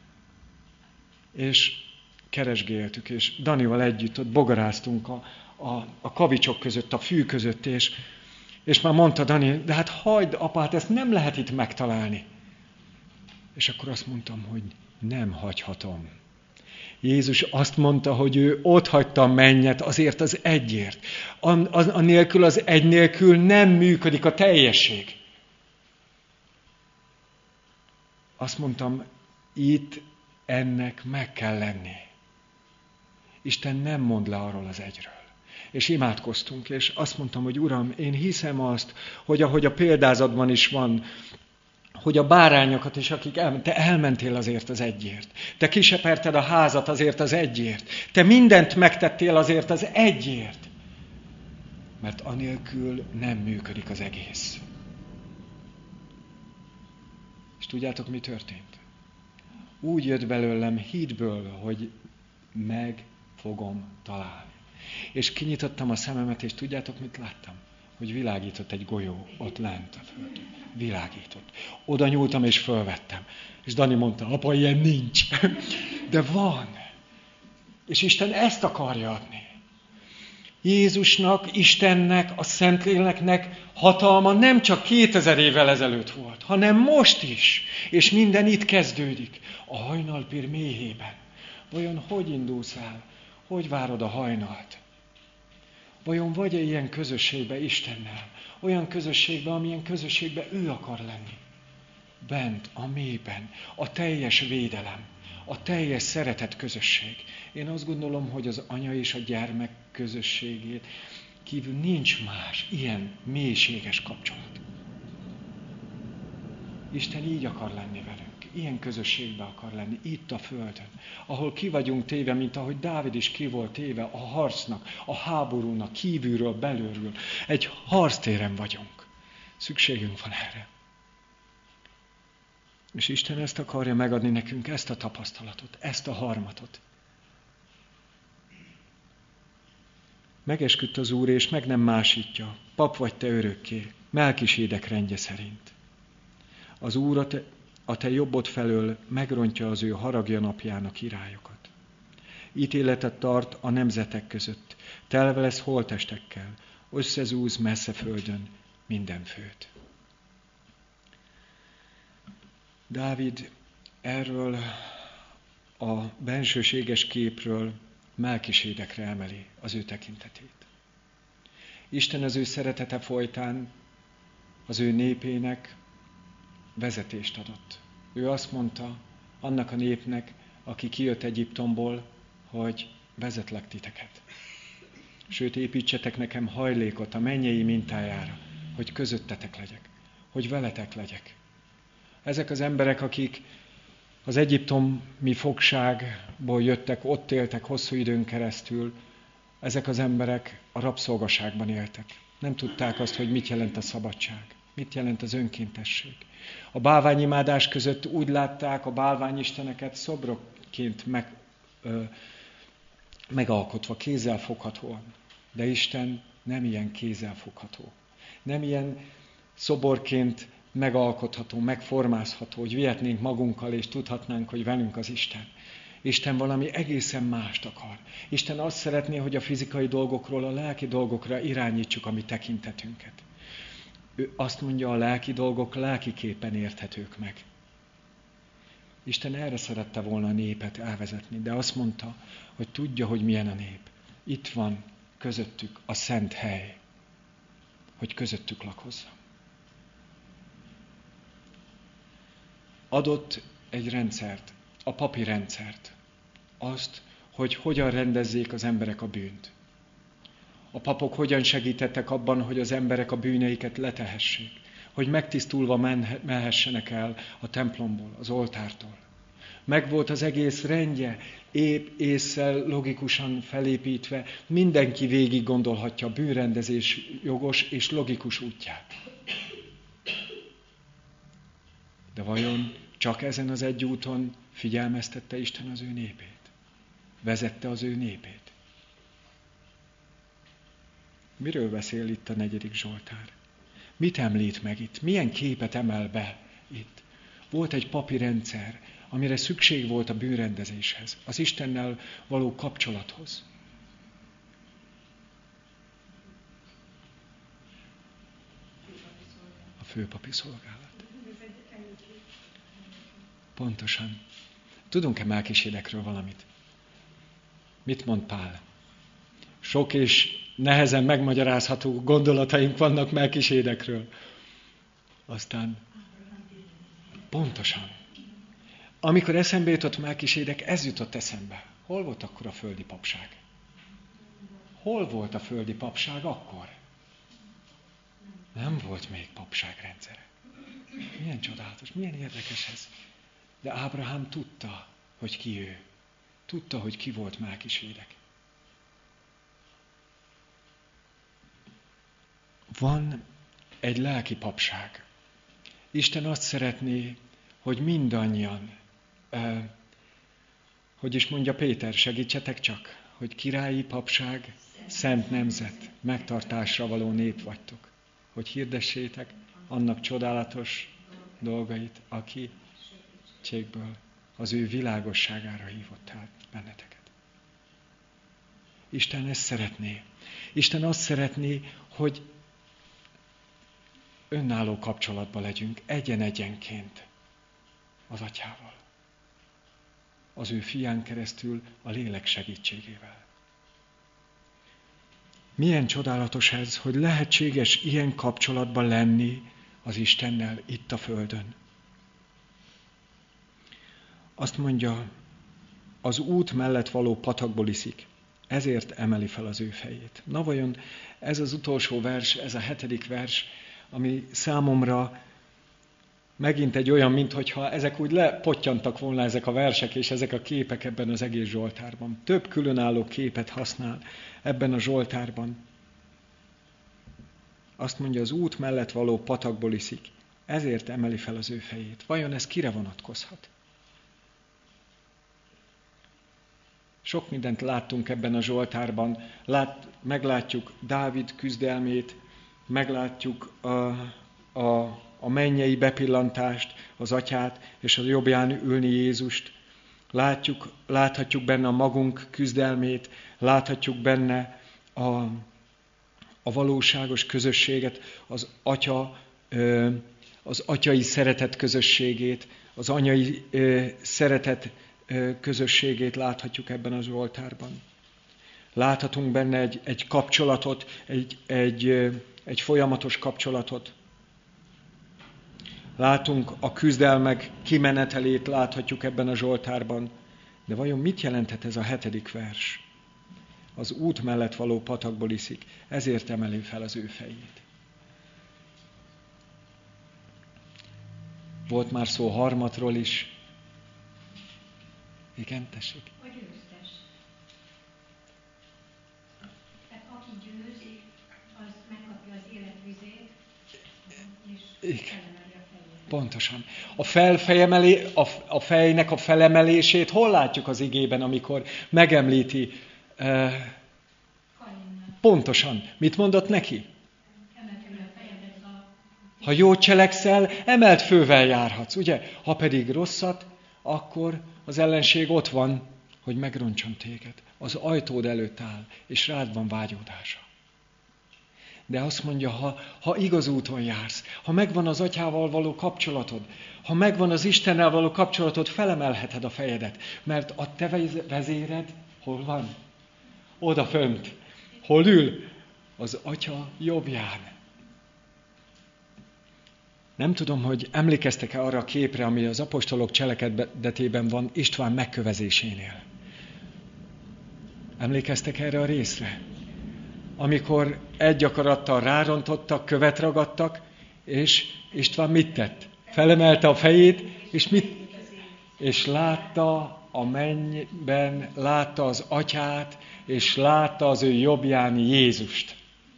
És keresgéltük, és Danival együtt ott bogaráztunk a, a, a kavicsok között, a fű között, és, és már mondta Dani, de hát hagyd, apa, hát ezt nem lehet itt megtalálni. És akkor azt mondtam, hogy nem hagyhatom. Jézus azt mondta, hogy ő ott hagyta a mennyet azért az egyért. Anélkül az egy nélkül nem működik a teljesség. Azt mondtam, itt ennek meg kell lenni. Isten nem mond le arról az egyről. És imádkoztunk, és azt mondtam, hogy Uram, én hiszem azt, hogy ahogy a példázatban is van, hogy a bárányokat is, akik el, te elmentél azért az egyért. Te kiseperted a házat azért az egyért. Te mindent megtettél azért az egyért. Mert anélkül nem működik az egész. És tudjátok, mi történt? Úgy jött belőlem hídből, hogy meg fogom találni. És kinyitottam a szememet, és tudjátok, mit láttam? Hogy világított egy golyó ott lent a földön. Világított. Oda nyúltam és fölvettem. És Dani mondta, apa, ilyen nincs. De van. És Isten ezt akarja adni. Jézusnak, Istennek, a Szentléleknek hatalma nem csak kétezer évvel ezelőtt volt, hanem most is. És minden itt kezdődik. A hajnalpír méhében. Vajon hogy indulsz el? Hogy várod a hajnalt? Vajon vagy-e ilyen közösségbe Istennel? Olyan közösségbe, amilyen közösségbe ő akar lenni. Bent, a mélyben, a teljes védelem, a teljes szeretet közösség. Én azt gondolom, hogy az anya és a gyermek közösségét kívül nincs más ilyen mélységes kapcsolat. Isten így akar lenni velünk. Ilyen közösségbe akar lenni, itt a földön, ahol ki vagyunk téve, mint ahogy Dávid is ki volt téve a harcnak, a háborúnak, kívülről, belülről. Egy harctéren vagyunk. Szükségünk van erre. És Isten ezt akarja megadni nekünk, ezt a tapasztalatot, ezt a harmatot. Megesküdt az Úr, és meg nem másítja. Pap vagy te örökké, Melkisédek rendje szerint. Az Úr a te, a te jobbod felől megrontja az ő haragja napján a királyokat. Ítéletet tart a nemzetek között, telve lesz holttestekkel, összezúz messze földön minden főt. Dávid erről a bensőséges képről Melkisédekre emeli az ő tekintetét. Isten az ő szeretete folytán az ő népének vezetést adott. Ő azt mondta annak a népnek, aki kijött Egyiptomból, hogy vezetlek titeket. Sőt, építsetek nekem hajlékot a mennyei mintájára, hogy közöttetek legyek, hogy veletek legyek. Ezek az emberek, akik az egyiptomi fogságból jöttek, ott éltek hosszú időn keresztül, ezek az emberek a rabszolgaságban éltek. Nem tudták azt, hogy mit jelent a szabadság, mit jelent az önkéntesség. A bálványimádás között úgy látták a bálványisteneket szobrokként meg, ö, megalkotva, kézzel foghatóan. De Isten nem ilyen kézzel fogható. Nem ilyen szoborként megalkotható, megformázható, hogy vihetnénk magunkkal, és tudhatnánk, hogy velünk az Isten. Isten valami egészen mást akar. Isten azt szeretné, hogy a fizikai dolgokról a lelki dolgokra irányítsuk a mi tekintetünket. Ő azt mondja, a lelki dolgok lelkiképpen érthetők meg. Isten erre szerette volna a népet elvezetni, de azt mondta, hogy tudja, hogy milyen a nép. Itt van közöttük a szent hely, hogy közöttük lakozzon. Adott egy rendszert, a papi rendszert. Azt, hogy hogyan rendezzék az emberek a bűnt. A papok hogyan segítettek abban, hogy az emberek a bűneiket letehessék. Hogy megtisztulva mehessenek el a templomból, az oltártól. Megvolt az egész rendje, épp ésszel, logikusan felépítve, mindenki végig gondolhatja a bűnrendezés jogos és logikus útját. De vajon csak ezen az egy úton figyelmeztette Isten az ő népét? Vezette az ő népét? Miről beszél itt a negyedik Zsoltár? Mit említ meg itt? Milyen képet emel be itt? Volt egy papi rendszer, amire szükség volt a bűnrendezéshez, az Istennel való kapcsolathoz. A főpapi szolgálat. Pontosan. Tudunk-e Melkisédekről valamit? Mit mond Pál? Sok és nehezen megmagyarázható gondolataink vannak Melkisédekről. Aztán pontosan. Amikor eszembe jutott Melkisédek, ez jutott eszembe. Hol volt akkor a földi papság? Hol volt a földi papság akkor? Nem volt még papságrendszere. Milyen csodálatos, milyen érdekes ez. De Ábrahám tudta, hogy ki ő. Tudta, hogy ki volt Melkisédek. Van egy lelki papság. Isten azt szeretné, hogy mindannyian, eh, hogy is mondja Péter, segítsetek csak, hogy királyi papság, szent nemzet, megtartásra való nép vagytok. Hogy hirdessétek annak csodálatos dolgait, aki ségből az ő világosságára hívott el benneteket. Isten ezt szeretné. Isten azt szeretné, hogy önálló kapcsolatban legyünk egyen-egyenként az Atyával. Az ő fián keresztül a lélek segítségével. Milyen csodálatos ez, hogy lehetséges ilyen kapcsolatban lenni az Istennel itt a földön. Azt mondja, az út mellett való patakból iszik, ezért emeli fel az ő fejét. Na vajon ez az utolsó vers, ez a hetedik vers, ami számomra megint egy olyan, minthogyha ezek úgy lepottyantak volna ezek a versek és ezek a képek ebben az egész Zsoltárban. Több különálló képet használ ebben a Zsoltárban. Azt mondja, az út mellett való patakból iszik, ezért emeli fel az ő fejét. Vajon ez kire vonatkozhat? Sok mindent láttunk ebben a Zsoltárban. Lát, meglátjuk Dávid küzdelmét, meglátjuk a, a, a mennyei bepillantást, az Atyát, és a jobbján ülni Jézust. Látjuk, láthatjuk benne a magunk küzdelmét, láthatjuk benne a, a valóságos közösséget, az Atya, az atyai szeretet közösségét, az anyai szeretet közösségét láthatjuk ebben az Zsoltárban. Láthatunk benne egy, egy kapcsolatot, egy, egy, egy folyamatos kapcsolatot. Látunk a küzdelmek kimenetelét, láthatjuk ebben a Zsoltárban. De vajon mit jelenthet ez a hetedik vers? Az út mellett való patakból iszik, ezért emeli fel az ő fejét. Volt már szó harmatról is. Igen, tessék. A győztes. Tehát aki győzi, az megkapja az életvizét, és felemeli a fejét. Pontosan. A, felfejemelé, a, a fejnek a felemelését hol látjuk az igében, amikor megemlíti? Uh, pontosan. Mit mondott neki? Ha jót cselekszel, emelt fővel járhatsz, ugye? Ha pedig rosszat, akkor az ellenség ott van, hogy megroncson téged. Az ajtód előtt áll, és rád van vágyódása. De azt mondja, ha, ha igaz úton jársz, ha megvan az Atyával való kapcsolatod, ha megvan az Istennel való kapcsolatod, felemelheted a fejedet. Mert a te vezéred hol van? Oda fönt. Hol ül? Az Atya jobbján. Nem tudom, hogy emlékeztek-e arra a képre, ami az apostolok cselekedetében van István megkövezésénél. Emlékeztek erre a részre? Amikor egy akarattal rárontottak, követ ragadtak, és István mit tett? Felemelte a fejét, és mit? És látta a mennyben, látta az atyát, és látta az ő jobbján Jézust.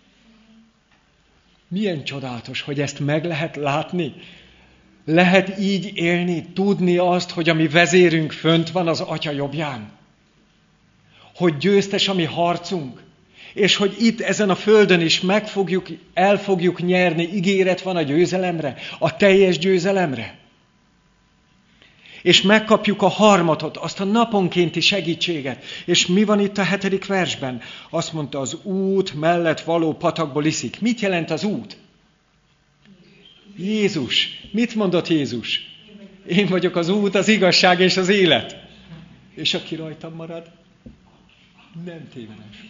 Milyen csodálatos, hogy ezt meg lehet látni. Lehet így élni, tudni azt, hogy a mi vezérünk fönt van az Atya jobbján. Hogy győztes a mi harcunk. És hogy itt ezen a földön is meg fogjuk, el fogjuk nyerni, ígéret van a győzelemre, a teljes győzelemre. És megkapjuk a harmatot, azt a naponkénti segítséget. És mi van itt a hetedik versben? Azt mondta, az út mellett való patakból iszik. Mit jelent az út? Jézus. Mit mondott Jézus? Én vagyok az út, az igazság és az élet. És aki rajtam marad, nem tévedes.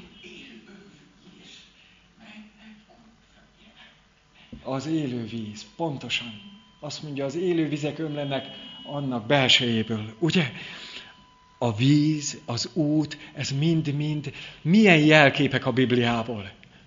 Az élő víz, pontosan. Azt mondja, az élő vizek ömlenek annak belsejéből. Ugye? A víz, az út, ez mind-mind milyen jelképek a Bibliából.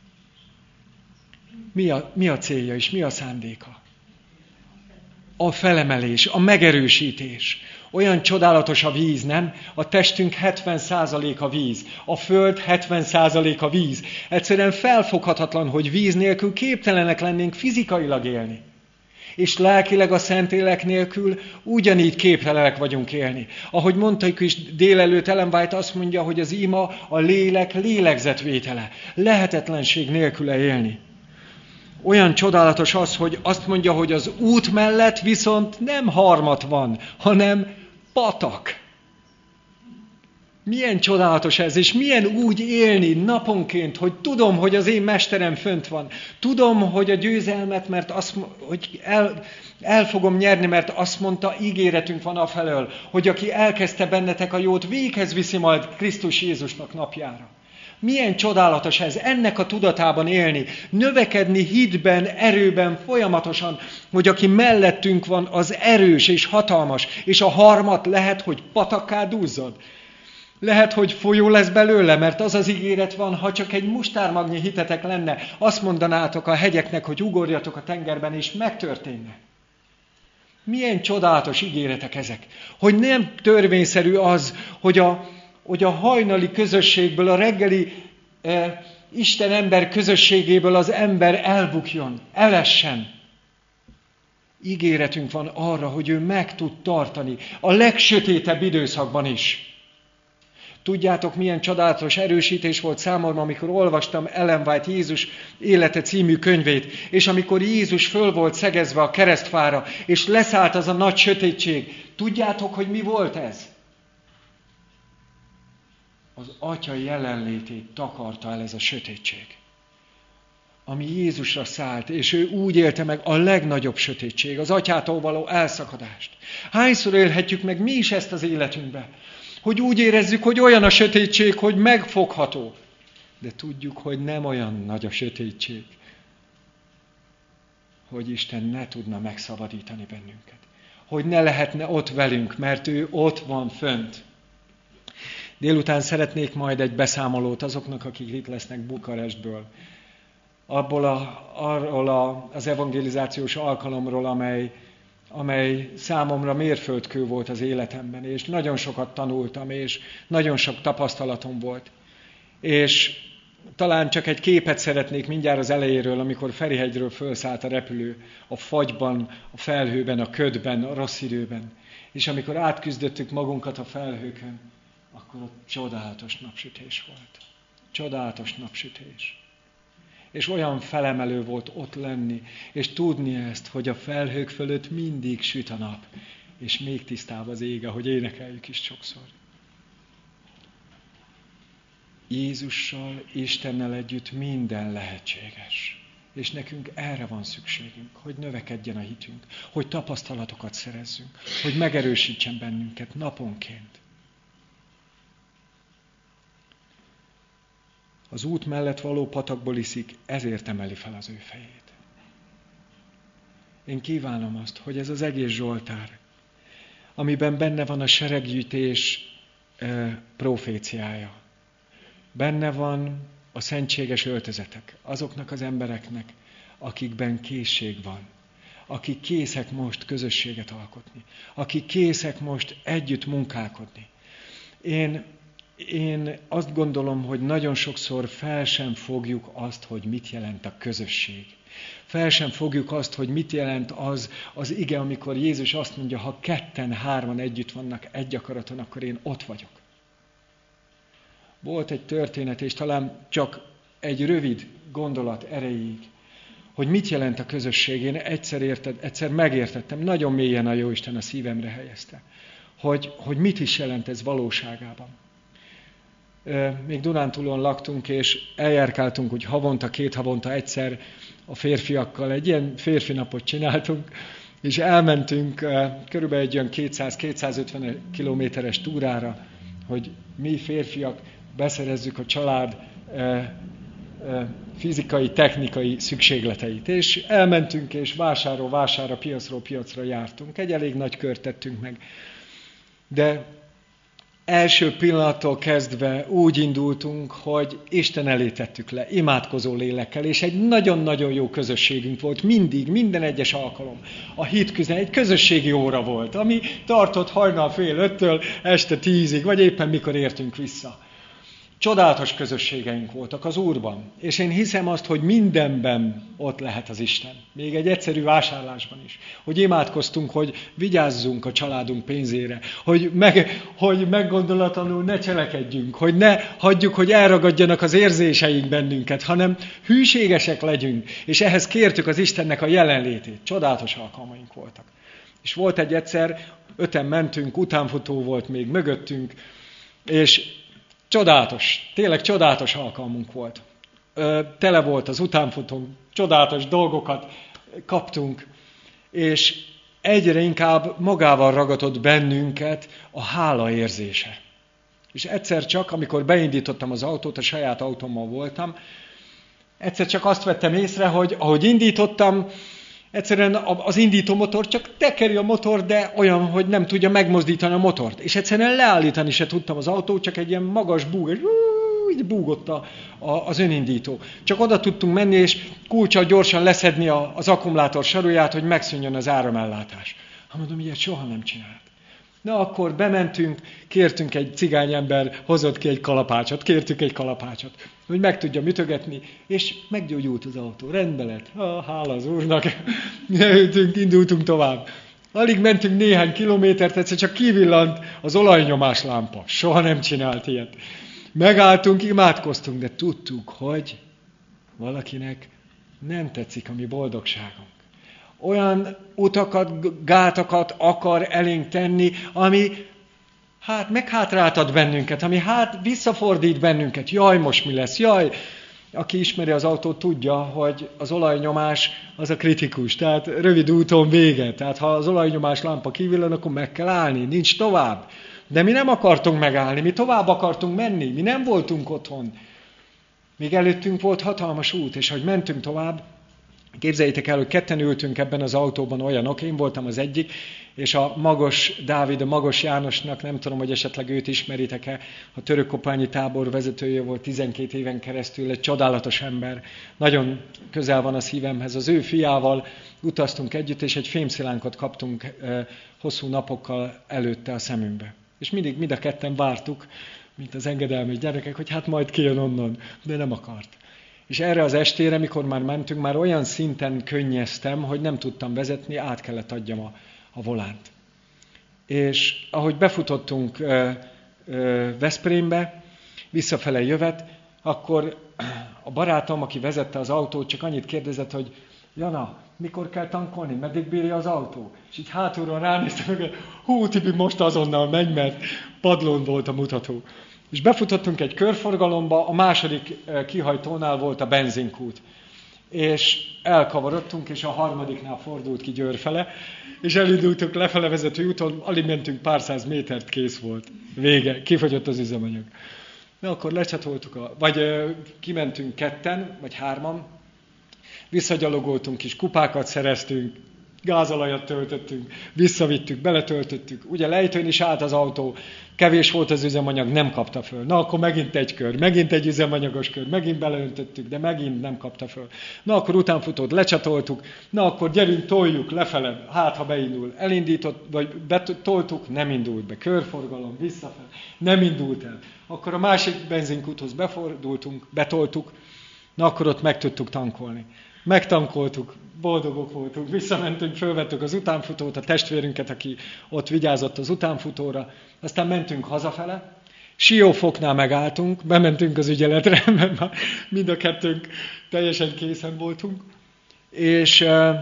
Mi a, mi a célja és mi a szándéka? A felemelés, a megerősítés. Olyan csodálatos a víz, nem? A testünk hetven százaléka víz. A föld hetven százaléka víz. Egyszerűen felfoghatatlan, hogy víz nélkül képtelenek lennénk fizikailag élni. És lelkileg a Szentlélek nélkül ugyanígy képtelenek vagyunk élni. Ahogy mondták is délelőtt, Ellen White azt mondja, hogy az ima a lélek lélegzetvétele. Lehetetlenség nélküle élni. Olyan csodálatos az, hogy azt mondja, hogy az út mellett viszont nem harmat van, hanem patak. Milyen csodálatos ez, és milyen úgy élni naponként, hogy tudom, hogy az én mesterem fönt van. Tudom, hogy a győzelmet, mert azt, hogy el, el fogom nyerni, mert azt mondta, ígéretünk van afelől, hogy aki elkezdte bennetek a jót, véghez viszi majd Krisztus Jézusnak napjára. Milyen csodálatos ez, ennek a tudatában élni, növekedni hitben, erőben folyamatosan, hogy aki mellettünk van, az erős és hatalmas, és a harmat lehet, hogy patakká duzzad. Lehet, hogy folyó lesz belőle, mert az az ígéret van, ha csak egy mustármagnyi hitetek lenne, azt mondanátok a hegyeknek, hogy ugorjatok a tengerben, és megtörténne. Milyen csodálatos ígéretek ezek, hogy nem törvényszerű az, hogy a hogy a hajnali közösségből, a reggeli eh, Isten-ember közösségéből az ember elbukjon, elessen. Ígéretünk van arra, hogy ő meg tud tartani a legsötétebb időszakban is. Tudjátok, milyen csodálatos erősítés volt számomra, amikor olvastam Ellen White Jézus élete című könyvét, és amikor Jézus föl volt szegezve a keresztfára, és leszállt az a nagy sötétség. Tudjátok, hogy mi volt ez? Az Atya jelenlétét takarta el ez a sötétség. Ami Jézusra szállt, és ő úgy élte meg a legnagyobb sötétség, az Atyától való elszakadást. Hányszor élhetjük meg mi is ezt az életünkbe? Hogy úgy érezzük, hogy olyan a sötétség, hogy megfogható. De tudjuk, hogy nem olyan nagy a sötétség, hogy Isten ne tudna megszabadítani bennünket. Hogy ne lehetne ott velünk, mert ő ott van fönt. Délután szeretnék majd egy beszámolót azoknak, akik itt lesznek Bukarestből. Abból a, arról a, az evangelizációs alkalomról, amely, amely számomra mérföldkő volt az életemben, és nagyon sokat tanultam, és nagyon sok tapasztalatom volt. És talán csak egy képet szeretnék mindjárt az elejéről, amikor Ferihegyről fölszállt a repülő, a fagyban, a felhőben, a ködben, a rossz időben. És amikor átküzdöttük magunkat a felhőkön, akkor ott csodálatos napsütés volt. Csodálatos napsütés. És olyan felemelő volt ott lenni, és tudni ezt, hogy a felhők fölött mindig süt a nap, és még tisztább az ég, ahogy énekeljük is sokszor. Jézussal, Istennel együtt minden lehetséges. És nekünk erre van szükségünk, hogy növekedjen a hitünk, hogy tapasztalatokat szerezzünk, hogy megerősítsen bennünket naponként. Az út mellett való patakból iszik, ezért emeli fel az ő fejét. Én kívánom azt, hogy ez az egész Zsoltár, amiben benne van a sereggyűjtés e, proféciája, benne van a szentséges öltözetek, azoknak az embereknek, akikben készség van, akik készek most közösséget alkotni, akik készek most együtt munkálkodni. Én, én azt gondolom, hogy nagyon sokszor fel sem fogjuk azt, hogy mit jelent a közösség. Fel sem fogjuk azt, hogy mit jelent az, az ige, amikor Jézus azt mondja, ha ketten, hárman együtt vannak egy akaraton, akkor én ott vagyok. Volt egy történet, és talán csak egy rövid gondolat erejéig, hogy mit jelent a közösség. Én egyszer, érted, egyszer megértettem, nagyon mélyen a Jóisten a szívemre helyezte, hogy, hogy mit is jelent ez valóságában. Még Dunántúlon laktunk, és eljárkáltunk, hogy havonta, két havonta egyszer a férfiakkal egy ilyen férfi napot csináltunk, és elmentünk körülbelül egy olyan kétszáz-kétszázötven kilométeres túrára, hogy mi férfiak beszerezzük a család fizikai, technikai szükségleteit. És elmentünk, és vásárról vásárra, piacról piacra jártunk. Egy elég nagy kört tettünk meg. De első pillanattól kezdve úgy indultunk, hogy Isten elé tettük le, imádkozó lélekkel, és egy nagyon-nagyon jó közösségünk volt mindig, minden egyes alkalom. A Hitküze egy közösségi óra volt, ami tartott hajnal fél öttől este tízig, vagy éppen mikor értünk vissza. Csodálatos közösségeink voltak az Úrban, és én hiszem azt, hogy mindenben ott lehet az Isten. Még egy egyszerű vásárlásban is. Hogy imádkoztunk, hogy vigyázzunk a családunk pénzére, hogy, meg, hogy meggondolatlanul ne cselekedjünk, hogy ne hagyjuk, hogy elragadjanak az érzéseink bennünket, hanem hűségesek legyünk, és ehhez kértük az Istennek a jelenlétét. Csodálatos alkalmaink voltak. És volt egy egyszer, öten mentünk, utánfutó volt még mögöttünk, és csodálatos, tényleg csodálatos alkalmunk volt. Tele volt az utánfutónk, csodálatos dolgokat kaptunk, és egyre inkább magával ragadott bennünket a hála érzése. És egyszer csak, amikor beindítottam az autót, a saját autómmal voltam, egyszer csak azt vettem észre, hogy ahogy indítottam, egyszerűen az indító motor csak tekeri a motor, de olyan, hogy nem tudja megmozdítani a motort. És egyszerűen leállítani se tudtam az autót, csak egy ilyen magas búg, és így búgott a, a, az önindító. Csak oda tudtunk menni, és kulccsal gyorsan leszedni a, az akkumulátor saruját, hogy megszűnjön az áramellátás. Ha mondom, ilyet soha nem csinált. Na akkor bementünk, kértünk egy cigányember, hozott ki egy kalapácsot, kértük egy kalapácsot, hogy meg tudja ütögetni, és meggyógyult az autó. Rendben lett. Ah, hála az Úrnak. Indultunk tovább. Alig mentünk néhány kilométert, egyszer csak kivillant az olajnyomás lámpa. Soha nem csinált ilyet. Megálltunk, imádkoztunk, de tudtuk, hogy valakinek nem tetszik a mi boldogságunk. Olyan utakat, gátakat akar elénk tenni, ami hát meghátráltat bennünket, ami hát visszafordít bennünket. Jaj, most mi lesz? Jaj! Aki ismeri az autót, tudja, hogy az olajnyomás az a kritikus, tehát rövid úton vége. Tehát ha az olajnyomás lámpa kivillan, akkor meg kell állni, nincs tovább. De mi nem akartunk megállni, mi tovább akartunk menni, mi nem voltunk otthon. Még előttünk volt hatalmas út, és ahogy mentünk tovább, képzeljétek el, hogy ketten ültünk ebben az autóban olyanok, én voltam az egyik, és a Magos Dávid, a Magos Jánosnak, nem tudom, hogy esetleg őt ismeritek-e, a törökkopányi tábor vezetője volt tizenkét éven keresztül, egy csodálatos ember, nagyon közel van a szívemhez. Az ő fiával utaztunk együtt, és egy fémszilánkot kaptunk eh, hosszú napokkal előtte a szemünkbe. És mindig mind a ketten vártuk, mint az engedelmi gyerekek, hogy hát majd kijön onnan, de nem akart. És erre az estére, mikor már mentünk, már olyan szinten könnyeztem, hogy nem tudtam vezetni, át kellett adjam a, a volánt. És ahogy befutottunk ö, ö, Veszprémbe, visszafele jövet, akkor a barátom, aki vezette az autót, csak annyit kérdezett, hogy Jana, mikor kell tankolni, meddig bírja az autó? És így hátulról ránéztem, hogy hú, Tibi, most azonnal megy, mert padlón volt a mutató. És befutottunk egy körforgalomba, a második kihajtónál volt a benzinkút. És elkavarodtunk, és a harmadiknál fordult ki Győr fele, és elindultunk lefele vezető úton, alig mentünk pár száz métert, kész volt. Vége, kifogyott az üzemanyag. Na akkor lecsatoltuk, a, vagy ö, kimentünk ketten, vagy hárman, visszagyalogoltunk, kis kupákat szereztünk, gázolajat töltöttünk, visszavittük, beletöltöttük. Ugye lejtőn is állt az autó, kevés volt az üzemanyag, nem kapta föl. Na akkor megint egy kör, megint egy üzemanyagos kör, megint beleöntöttük, de megint nem kapta föl. Na akkor utánfutót lecsatoltuk, na akkor gyerünk, toljuk lefele, hát ha beindul. Elindított, vagy betoltuk, nem indult be. Körforgalom, visszafele, nem indult el. Akkor a másik benzinkúthoz befordultunk, betoltuk, na akkor ott meg tudtuk tankolni. Megtankoltuk, boldogok voltunk, visszamentünk, fölvettük az utánfutót, a testvérünket, aki ott vigyázott az utánfutóra, aztán mentünk hazafele, Siófoknál megálltunk, bementünk az ügyeletre, mert már mind a kettőnk teljesen készen voltunk, és uh,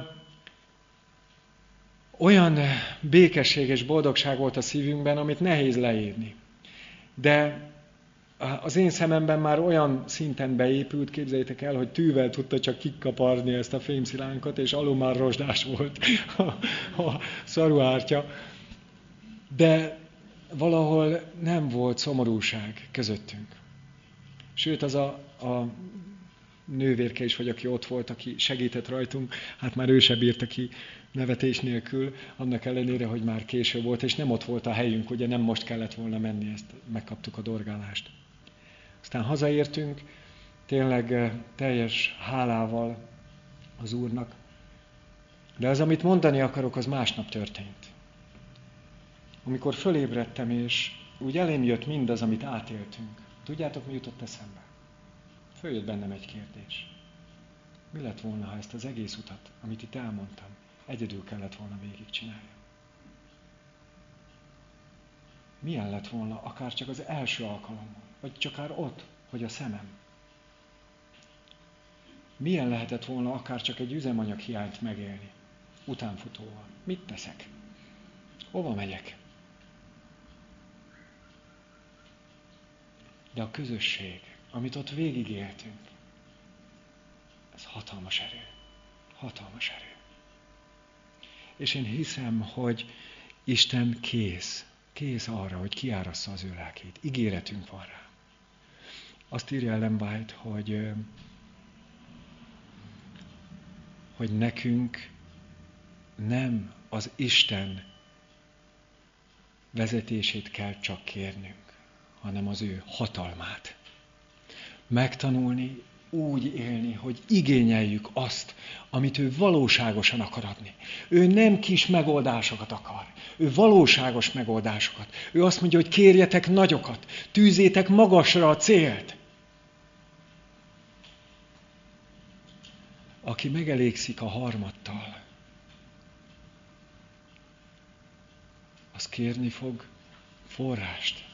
olyan békesség és boldogság volt a szívünkben, amit nehéz leírni. De az én szememben már olyan szinten beépült, képzeljétek el, hogy tűvel tudta csak kikaparni ezt a fémszilánkot, és alul már rozsdás volt a, a szaruhártya. De valahol nem volt szomorúság közöttünk. Sőt, az a, a nővérke is, vagy aki ott volt, aki segített rajtunk, hát már ő se bírta ki nevetés nélkül, annak ellenére, hogy már késő volt, és nem ott volt a helyünk, ugye nem most kellett volna menni, ezt megkaptuk a dorgálást. Aztán hazaértünk, tényleg teljes hálával az Úrnak. De az, amit mondani akarok, az másnap történt. Amikor fölébredtem, és úgy elém jött mindaz, amit átéltünk. Tudjátok, mi jutott eszembe? Följött bennem egy kérdés. Mi lett volna, ha ezt az egész utat, amit itt elmondtam, egyedül kellett volna végigcsinálni? Milyen lett volna akár csak az első alkalommal, vagy csak akár ott, hogy a szemem? Milyen lehetett volna akár csak egy üzemanyag hiányt megélni, utánfutóval? Mit teszek? Hova megyek? De a közösség, amit ott végigéltünk, ez hatalmas erő. Hatalmas erő. És én hiszem, hogy Isten kész. Kész arra, hogy kiárassza az ő lelkét. Ígéretünk van rá. Azt írja Ellen White, hogy, hogy nekünk nem az Isten vezetését kell csak kérnünk, hanem az ő hatalmát. Megtanulni, úgy élni, hogy igényeljük azt, amit ő valóságosan akar adni. Ő nem kis megoldásokat akar. Ő valóságos megoldásokat. Ő azt mondja, hogy kérjetek nagyokat, tűzétek magasra a célt. Aki megelégszik a harmattal, az kérni fog forrást.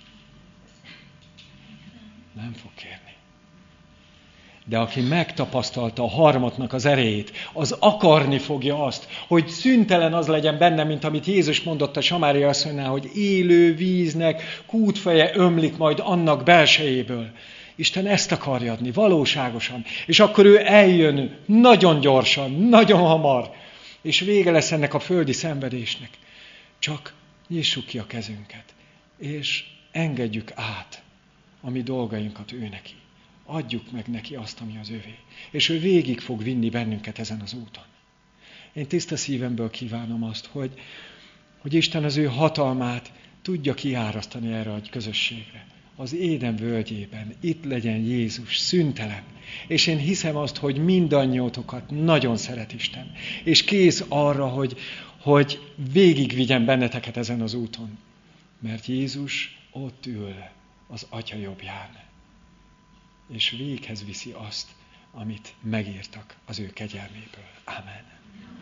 Nem fog kérni. De aki megtapasztalta a harmatnak az erejét, az akarni fogja azt, hogy szüntelen az legyen benne, mint amit Jézus mondott a Samária asszonynál, hogy élő víznek kútfeje ömlik majd annak belsejéből. Isten ezt akarja adni, valóságosan. És akkor ő eljön nagyon gyorsan, nagyon hamar, és vége lesz ennek a földi szenvedésnek. Csak nyissuk ki a kezünket, és engedjük át a mi dolgainkat ő neki. Adjuk meg neki azt, ami az övé. És ő végig fog vinni bennünket ezen az úton. Én tiszta szívemből kívánom azt, hogy, hogy Isten az ő hatalmát tudja kiárasztani erre a közösségre. Az Éden völgyében itt legyen Jézus, szüntelen. És én hiszem azt, hogy mindannyiótokat nagyon szeret Isten. És kész arra, hogy, hogy végigvigyen benneteket ezen az úton. Mert Jézus ott ül az Atya jobbján. És véghez viszi azt, amit megírtak az ő kegyelméből. Amen.